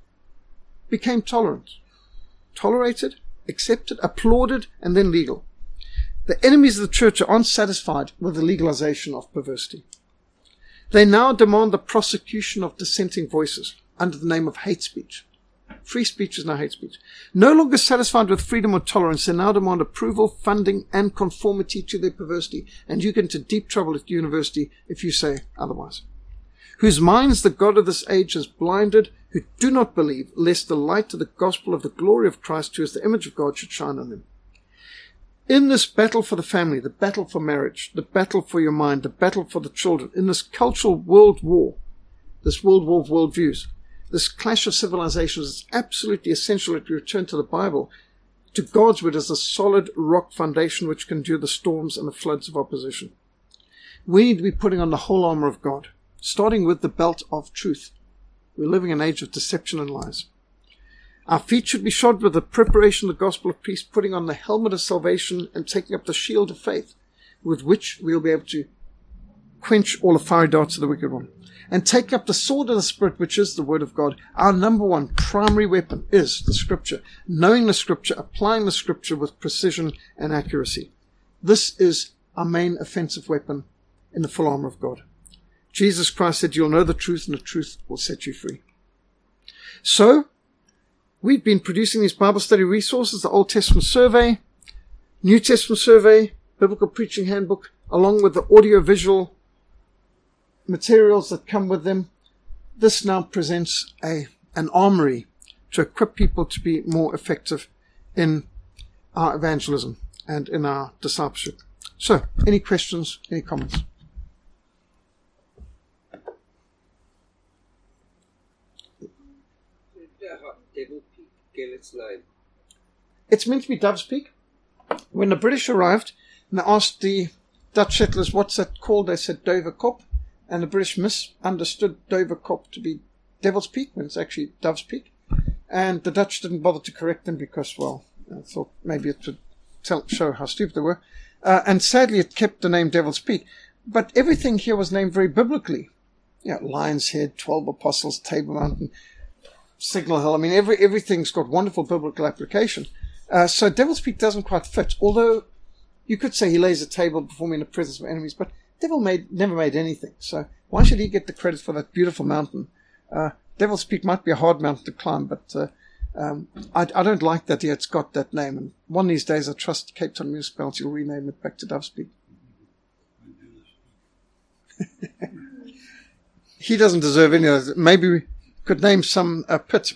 became tolerant. Tolerated, accepted, applauded, and then legal. The enemies of the church aren't satisfied with the legalization of perversity. They now demand the prosecution of dissenting voices under the name of hate speech. Free speech is now hate speech. No longer satisfied with freedom or tolerance, they now demand approval, funding, and conformity to their perversity. And you get into deep trouble at university if you say otherwise. Whose minds the God of this age has blinded, who do not believe, lest the light of the gospel of the glory of Christ, who is the image of God, should shine on them. In this battle for the family, the battle for marriage, the battle for your mind, the battle for the children, in this cultural world war, this world war of worldviews, this clash of civilizations, it's absolutely essential that we return to the Bible, to God's word as a solid rock foundation which can endure the storms and the floods of opposition. We need to be putting on the whole armor of God, starting with the belt of truth. We're living in an age of deception and lies. Our feet should be shod with the preparation of the gospel of peace, putting on the helmet of salvation and taking up the shield of faith, with which we'll be able to quench all the fiery darts of the wicked one. And take up the sword of the Spirit, which is the word of God. Our number one primary weapon is the Scripture. Knowing the Scripture, applying the Scripture with precision and accuracy. This is our main offensive weapon in the full armor of God. Jesus Christ said, you'll know the truth and the truth will set you free. So, we've been producing these Bible study resources, the Old Testament Survey, New Testament Survey, Biblical Preaching Handbook, along with the audio-visual materials that come with them. This now presents a an armory to equip people to be more effective in our evangelism and in our discipleship. So, any questions, any comments? Devil Peak get its name? It's meant to be Dove's Peak. When the British arrived and they asked the Dutch settlers, what's that called? They said Dover Kop. And the British misunderstood Dover Kop to be Devil's Peak, when it's actually Dove's Peak. And the Dutch didn't bother to correct them because, well, I thought maybe it would tell, show how stupid they were. Uh, and sadly, it kept the name Devil's Peak. But everything here was named very biblically. You know, Lion's Head, Twelve Apostles, Table Mountain, Signal Hill. I mean, every everything's got wonderful biblical application. Uh, so Devil's Peak doesn't quite fit, although you could say he lays a table before me in the presence of enemies, but Devil made never made anything, so why should he get the credit for that beautiful mountain? Uh, Devil's Peak might be a hard mountain to climb, but uh, um, I, I don't like that yeah, it's got that name. And one of these days, I trust Cape Town Municipality will rename it back to Dove's Peak. He doesn't deserve any of it. Maybe we could name some uh, pit.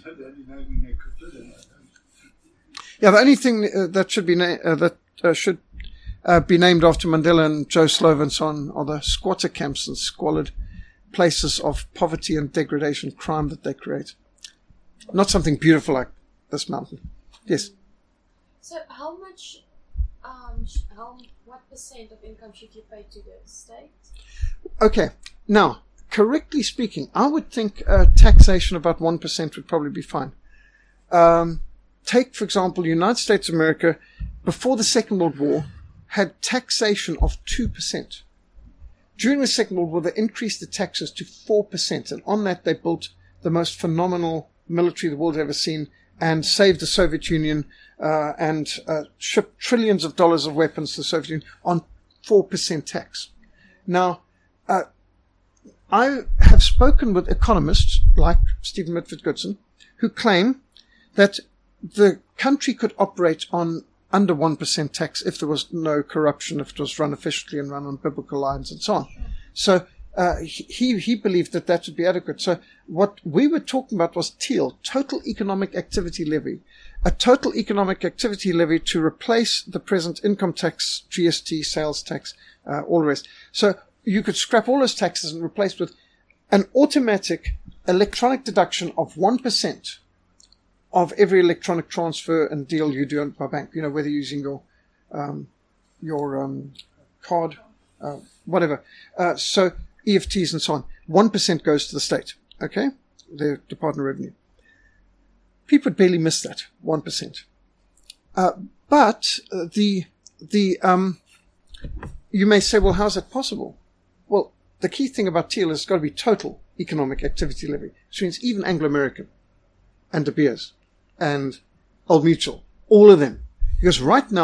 Yeah, the only thing uh, that should be na- uh, that uh, should Uh, be named after Mandela and Joe Slovo and so on, are the squatter camps and squalid places of poverty and degradation, crime that they create. Not something beautiful like this mountain. Yes? So how much, um, how, what percent of income should you pay to the state? Okay. Now, correctly speaking, I would think uh, taxation about one percent would probably be fine. Um, take, for example, the United States of America, before the Second World War, had taxation of two percent. During the Second World War, they increased the taxes to four percent, and on that they built the most phenomenal military the world had ever seen and saved the Soviet Union uh, and uh, shipped trillions of dollars of weapons to the Soviet Union on four percent tax. Now, uh, I have spoken with economists like Stephen Mitford Goodson who claim that the country could operate on under one percent tax if there was no corruption, if it was run efficiently and run on biblical lines and so on. So uh, he he believed that that would be adequate. So what we were talking about was TEAL, Total Economic Activity Levy, a total economic activity levy to replace the present income tax, G S T, sales tax, uh, all the rest. So you could scrap all those taxes and replace with an automatic electronic deduction of one percent of every electronic transfer and deal you do by bank, you know, whether you're using your um, your um, card, uh, whatever. Uh, so E F Ts and so on. one percent goes to the state, okay, the Department of Revenue. People would barely miss that, one percent. Uh, but uh, the, the um, you may say, well, how's that possible? Well, the key thing about TEAL is it's got to be total economic activity levy, which means even Anglo-American and De Beers and Old Mutual, all of them. Because right now,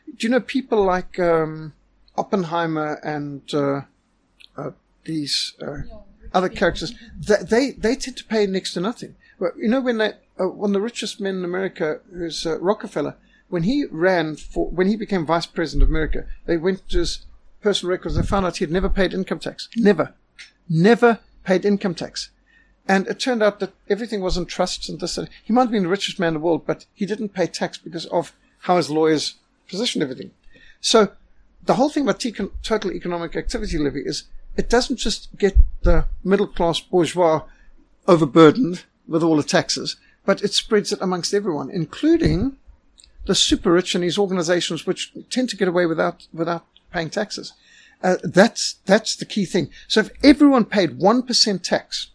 do you know people like um, Oppenheimer and uh, uh, these uh, other characters? They, they they tend to pay next to nothing. Well, you know, when they, uh, one of the richest men in America, who's uh, Rockefeller, when he ran for, when he became vice president of America, they went to his personal records and found out he had never paid income tax. Never. Never paid income tax. And it turned out that everything was in trusts and this. And he might have been the richest man in the world, but he didn't pay tax because of how his lawyers positioned everything. So the whole thing about te- total economic activity levy is it doesn't just get the middle-class bourgeois overburdened with all the taxes, but it spreads it amongst everyone, including the super rich and these organizations which tend to get away without without paying taxes. Uh, that's that's the key thing. So if everyone paid one percent tax,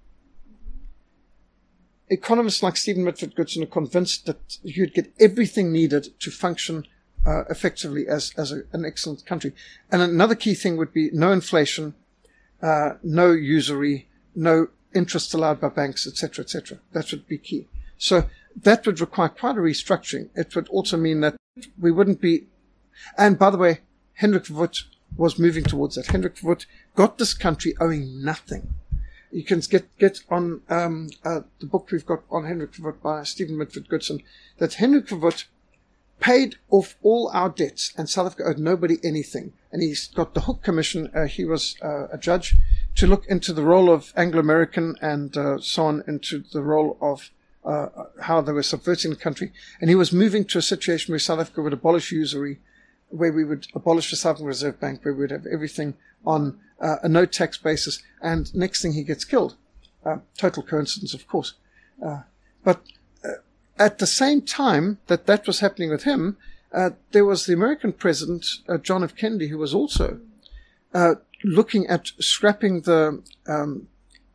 economists like Stephen Mitford Goodson are convinced that you'd get everything needed to function uh, effectively as as a, an excellent country. And another key thing would be no inflation, uh, no usury, no interest allowed by banks, et cetera, et cetera. That would be key. So that would require quite a restructuring. It would also mean that we wouldn't be. And by the way, Hendrik Verwoerd was moving towards that. Hendrik Verwoerd got this country owing nothing. You can get get on um, uh, the book we've got on Hendrik Verwoerd by Stephen Mitford Goodson, that Hendrik Verwoerd paid off all our debts and South Africa owed nobody anything. And he's got the Hook Commission, uh, he was uh, a judge, to look into the role of Anglo-American and uh, so on, into the role of uh, how they were subverting the country. And he was moving to a situation where South Africa would abolish usury, where we would abolish the Southern Reserve Bank, where we would have everything on uh, a no-tax basis, and next thing he gets killed. Uh, total coincidence, of course. Uh, but uh, at the same time that that was happening with him, uh, there was the American president, uh, John F. Kennedy, who was also uh, looking at scrapping the, um,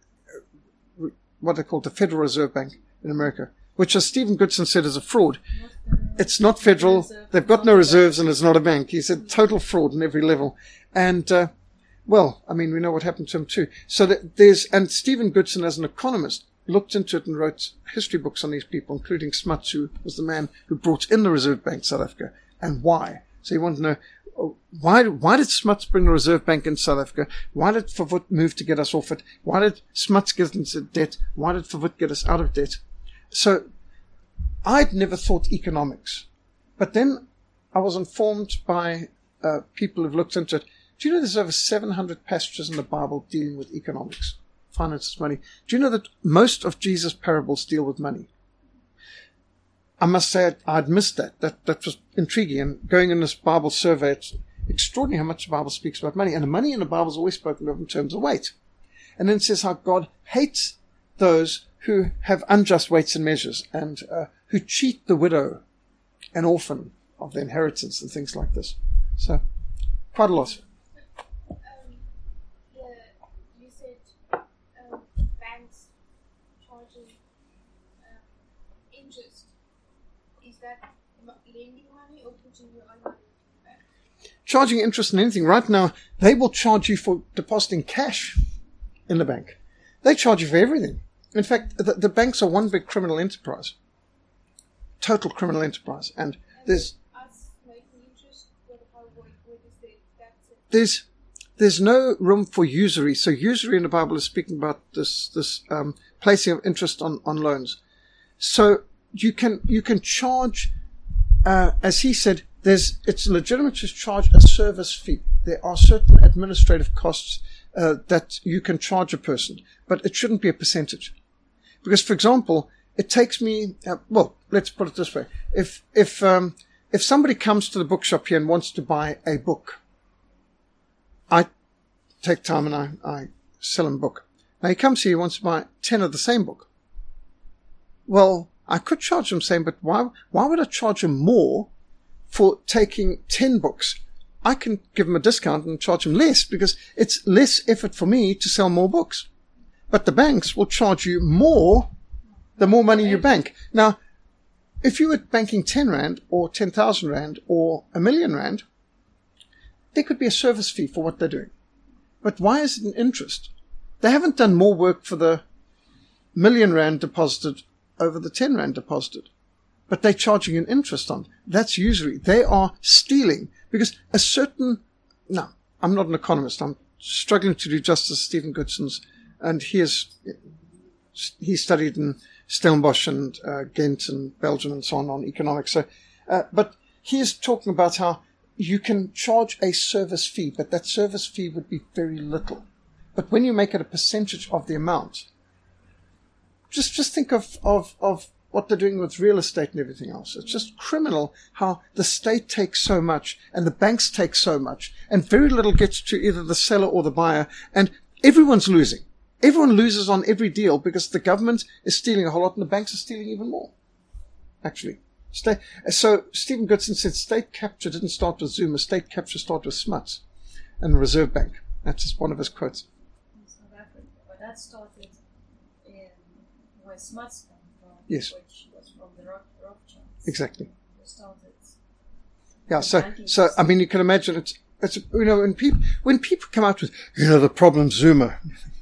what they call the Federal Reserve Bank in America, which, as Stephen Goodson said, is a fraud. It's not federal. They've got no reserves and it's not a bank. He said total fraud on every level. And, uh, well, I mean, we know what happened to him too. So that there's, and Stephen Goodson, as an economist, looked into it and wrote history books on these people, including Smuts, who was the man who brought in the Reserve Bank, South Africa, and why. So he wanted to know, why, why did Smuts bring the Reserve Bank in South Africa? Why did Verwoerd move to get us off it? Why did Smuts get into debt? Why did Verwoerd get us out of debt? So I'd never thought economics. But then I was informed by uh, people who've looked into it. Do you know there's over seven hundred passages in the Bible dealing with economics, finances, money? Do you know that most of Jesus' parables deal with money? I must say I'd, I'd missed that. That that was intriguing. And going in this Bible survey, it's extraordinary how much the Bible speaks about money. And the money in the Bible is always spoken of in terms of weight. And then it says how God hates those who have unjust weights and measures, and uh, who cheat the widow and orphan of their inheritance and things like this. So, quite a lot. Um, the, you said um, banks charging um, interest. Is that lending money or putting your own money back? Charging interest in anything. Right now, they will charge you for depositing cash in the bank. They charge you for everything. In fact, the, the banks are one big criminal enterprise. Total criminal enterprise. And there's Us making interest, what, how, what, what is the, that's it. there's there's no room for usury. So usury in the Bible is speaking about this this um, placing of interest on, on loans. So you can you can charge, uh, as he said, there's it's legitimate to charge a service fee. There are certain administrative costs uh, that you can charge a person, but it shouldn't be a percentage. Because, for example, it takes me, uh, well, let's put it this way. If, if, um, if somebody comes to the bookshop here and wants to buy a book, I take time and I, I sell him a book. Now he comes here, he wants to buy ten of the same book. Well, I could charge him the same, but why, why would I charge him more for taking ten books? I can give him a discount and charge him less because it's less effort for me to sell more books. But the banks will charge you more the more money you bank. Now, if you were banking ten rand or ten thousand rand or a million rand, there could be a service fee for what they're doing. But why is it an interest? They haven't done more work for the million rand deposited over the ten rand deposited. but they're charging an interest on. That's usury. They are stealing because a certain, no, I'm not an economist. I'm struggling to do justice to Stephen Goodson's, and he is, he studied in Stellenbosch and uh, Ghent and Belgium and so on on economics. So, uh, but he is talking about how you can charge a service fee, but that service fee would be very little. But when you make it a percentage of the amount, just just think of, of, of what they're doing with real estate and everything else. It's just criminal how the state takes so much and the banks take so much, and very little gets to either the seller or the buyer, and everyone's losing. Everyone loses on every deal because the government is stealing a whole lot and the banks are stealing even more, actually. State, so Stephen Goodson said state capture didn't start with Zuma, state capture started with Smuts and the Reserve Bank. That's just one of his quotes. In South Africa, but that started in where Smuts came from, yes. Which was from the Rock, Rothschilds. Exactly. Who started. Yeah, so, so, I mean, you can imagine it's, it's, you know, when people, when people come out with, you know, the problem Zuma,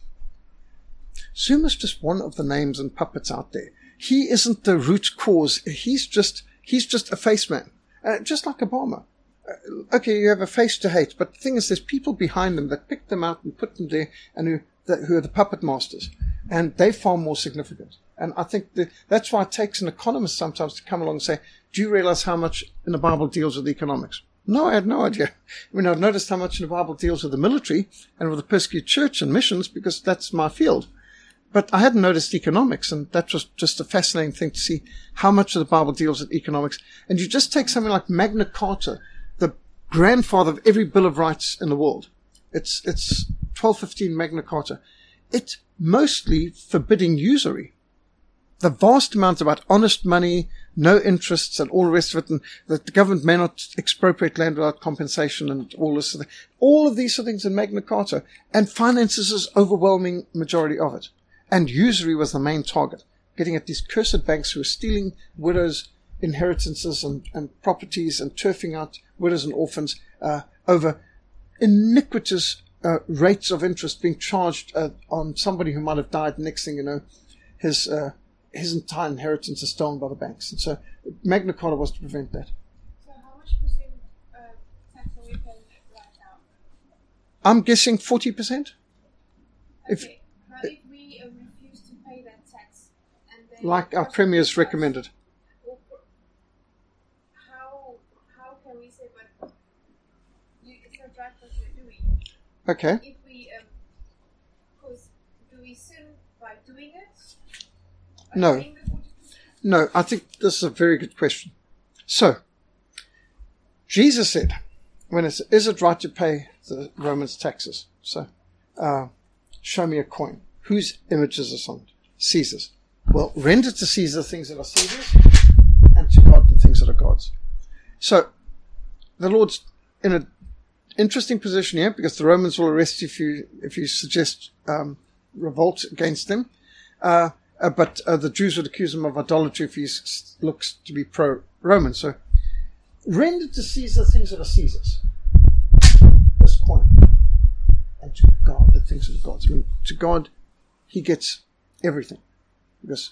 Zuma's just one of the names and puppets out there. He isn't the root cause. He's just, he's just a face man. Uh, just like Obama. Uh, okay, you have a face to hate, but the thing is there's people behind them that pick them out and put them there and who, that, who are the puppet masters. And they're far more significant. And I think that that's why it takes an economist sometimes to come along and say, do you realize how much in the Bible deals with economics? No, I had no idea. I mean, I've noticed how much in the Bible deals with the military and with the persecuted church and missions because that's my field. But I hadn't noticed economics, and that was just a fascinating thing to see how much of the Bible deals with economics. And you just take something like Magna Carta, the grandfather of every Bill of Rights in the world. It's, it's twelve fifteen Magna Carta. It's mostly forbidding usury. The vast amount about honest money, no interests, and all the rest of it, and that the government may not expropriate land without compensation and all this. All of these are things in Magna Carta, and finances is overwhelming majority of it. And usury was the main target, getting at these cursed banks who were stealing widows' inheritances and, and properties and turfing out widows and orphans uh, over iniquitous uh, rates of interest being charged uh, on somebody who might have died. Next thing you know, his uh, his entire inheritance is stolen by the banks. And so Magna Carta was to prevent that. So how much percent uh, tax are we paying right now? I'm guessing forty percent. Okay. If, how if we uh, refuse to pay that tax? And then Like our premiers recommended. How, how can we say, but you, it's not right what you're doing? Okay. If we, um, because do we sin by doing it? By No. paying the forty percent? No, I think this is a very good question. So, Jesus said, when it's, is it right to pay the Romans taxes? So, uh, show me a coin. Whose image is this on? Caesar's. Well, render to Caesar things that are Caesar's, and to God the things that are God's. So, the Lord's in an interesting position here, because the Romans will arrest you if you, if you suggest um, revolt against them. Uh, uh, but uh, the Jews would accuse him of idolatry if he s- looks to be pro-Roman. So, render to Caesar things that are Caesar's. This coin. And to God the things that are God's. I mean, to God, he gets everything. Because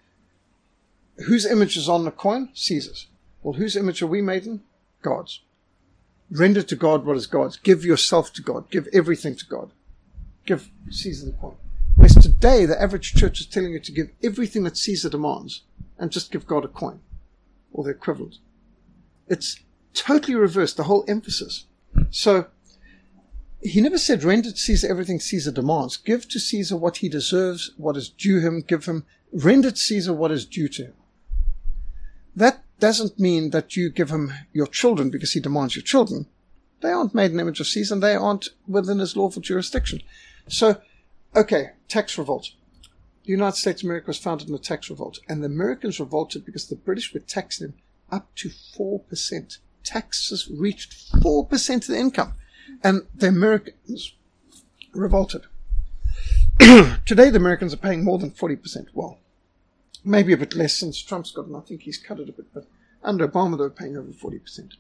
whose image is on the coin? Caesar's. Well, whose image are we made in? God's. Render to God what is God's. Give yourself to God. Give everything to God. Give Caesar the coin. Whereas today, the average church is telling you to give everything that Caesar demands and just give God a coin or the equivalent. It's totally reversed, the whole emphasis. So, he never said render to Caesar everything Caesar demands. Give to Caesar what he deserves, what is due him. Give him, render to Caesar what is due to him. That doesn't mean that you give him your children because he demands your children. They aren't made in the image of Caesar and they aren't within his lawful jurisdiction. So, okay, tax revolt. The United States of America was founded in a tax revolt, and the Americans revolted because the British were taxing them up to four percent. Taxes reached four percent of the income, and the Americans revolted. Today, the Americans are paying more than forty percent. Well, maybe a bit less since Trump's got it. I think he's cut it a bit, but under Obama, they were paying over forty percent.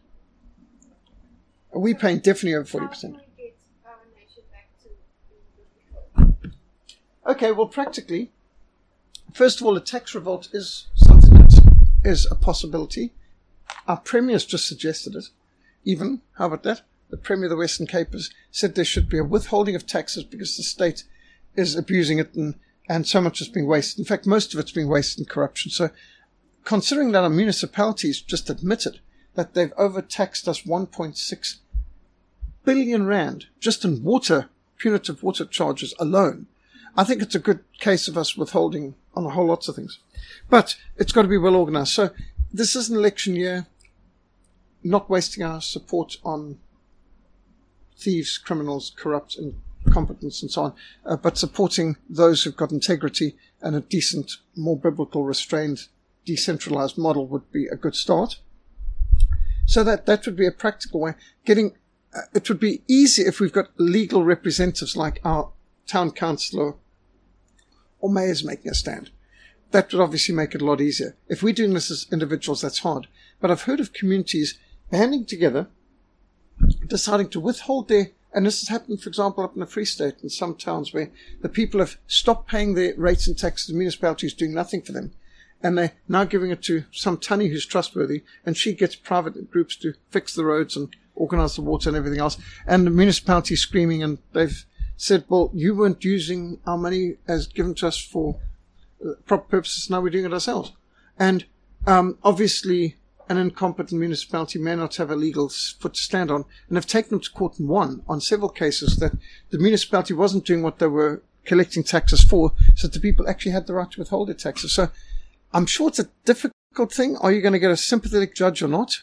Are we paying definitely over forty percent? How can we get our nation back to being good before? Okay, well, practically, first of all, a tax revolt is something that is a possibility. Our Premier's just suggested it. Even, how about that? The Premier of the Western Cape has said there should be a withholding of taxes because the state is abusing it and, and so much is being wasted. In fact, most of it's being wasted in corruption. So considering that our municipalities just admitted that they've overtaxed us one point six billion rand just in water, punitive water charges alone, I think it's a good case of us withholding on a whole lots of things. But it's got to be well organized. So this is an election year, not wasting our support on thieves, criminals, corrupt, incompetents, and so on, uh, but supporting those who've got integrity and a decent, more biblical, restrained, decentralized model would be a good start. So that, that would be a practical way. Getting, uh, it would be easy if we've got legal representatives like our town councillor or mayors making a stand. That would obviously make it a lot easier. If we're doing this as individuals, that's hard. But I've heard of communities banding together, deciding to withhold their, and this has happened, for example, up in the Free State in some towns where the people have stopped paying their rates and taxes, the municipality is doing nothing for them, and they're now giving it to some tunny who's trustworthy, and she gets private groups to fix the roads and organize the water and everything else, and the municipality is screaming, and they've said, well, you weren't using our money as given to us for proper purposes, now we're doing it ourselves. And um, obviously an incompetent municipality may not have a legal foot to stand on, and have taken them to court and won on several cases that the municipality wasn't doing what they were collecting taxes for, so that the people actually had the right to withhold their taxes. So I'm sure it's a difficult thing. Are you going to get a sympathetic judge or not?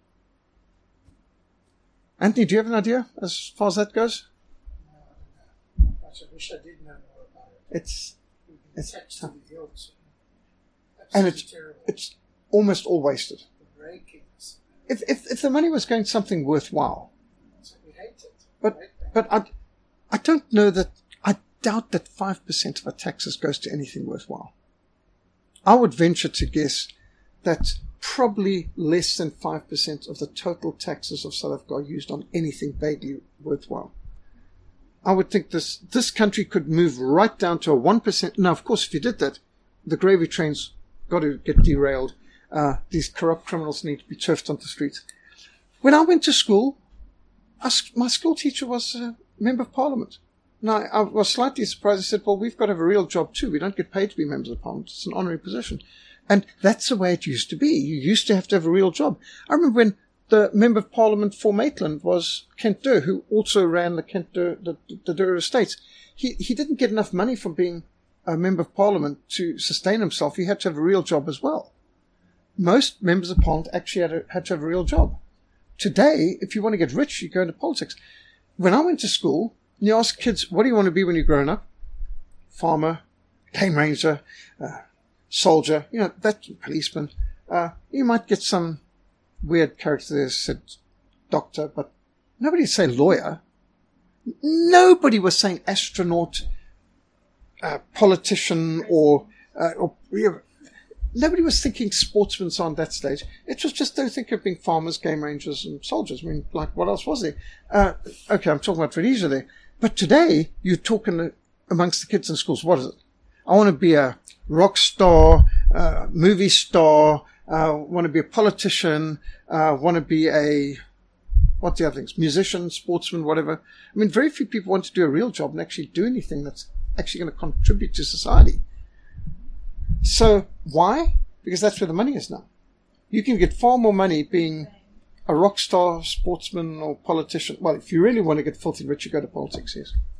Anthony, do you have an idea as far as that goes? I wish I did know more about it. It's, it's tough. And it's- terrible. It's almost all wasted. The rankings. If, if, if the money was going to something worthwhile, So we hate it. But- We hate that. but I, I don't know that, I doubt that five percent of our taxes goes to anything worthwhile. I would venture to guess that probably less than five percent of the total taxes of South Africa are used on anything vaguely worthwhile. I would think this, this country could move right down to a one percent. Now, of course, if you did that, the gravy train's got to get derailed. Uh, these corrupt criminals need to be turfed onto the streets. When I went to school, I, my school teacher was a member of parliament. Now, I was slightly surprised. I said, well, we've got to have a real job too. We don't get paid to be members of parliament. It's an honorary position. And that's the way it used to be. You used to have to have a real job. I remember when the member of parliament for Maitland was Kent Durr, who also ran the Kent Durr, the, the Durr Estates. He, he didn't get enough money from being a member of parliament to sustain himself. He had to have a real job as well. Most members of parliament actually had, a, had to have a real job. Today, if you want to get rich, you go into politics. When I went to school, you ask kids, what do you want to be when you're grown up? Farmer, game ranger, uh, soldier, you know, that policeman. Uh, you might get some weird character there said doctor, but nobody would say lawyer. Nobody was saying astronaut, uh, politician, or, uh, or you know, nobody was thinking sportsmen on that stage. It was just they were thinking of being farmers, game rangers, and soldiers. I mean, like, what else was there? Uh, okay, I'm talking about Rhodesia there. But today, you're talking amongst the kids in schools. What is it? I want to be a rock star, uh, movie star, uh, want to be a politician, uh, want to be a, what's the other things? Musician, sportsman, whatever. I mean, very few people want to do a real job and actually do anything that's actually going to contribute to society. So why? Because that's where the money is now. You can get far more money being a rock star, sportsman, or politician. Well, if you really want to get filthy rich, you go to politics, yes.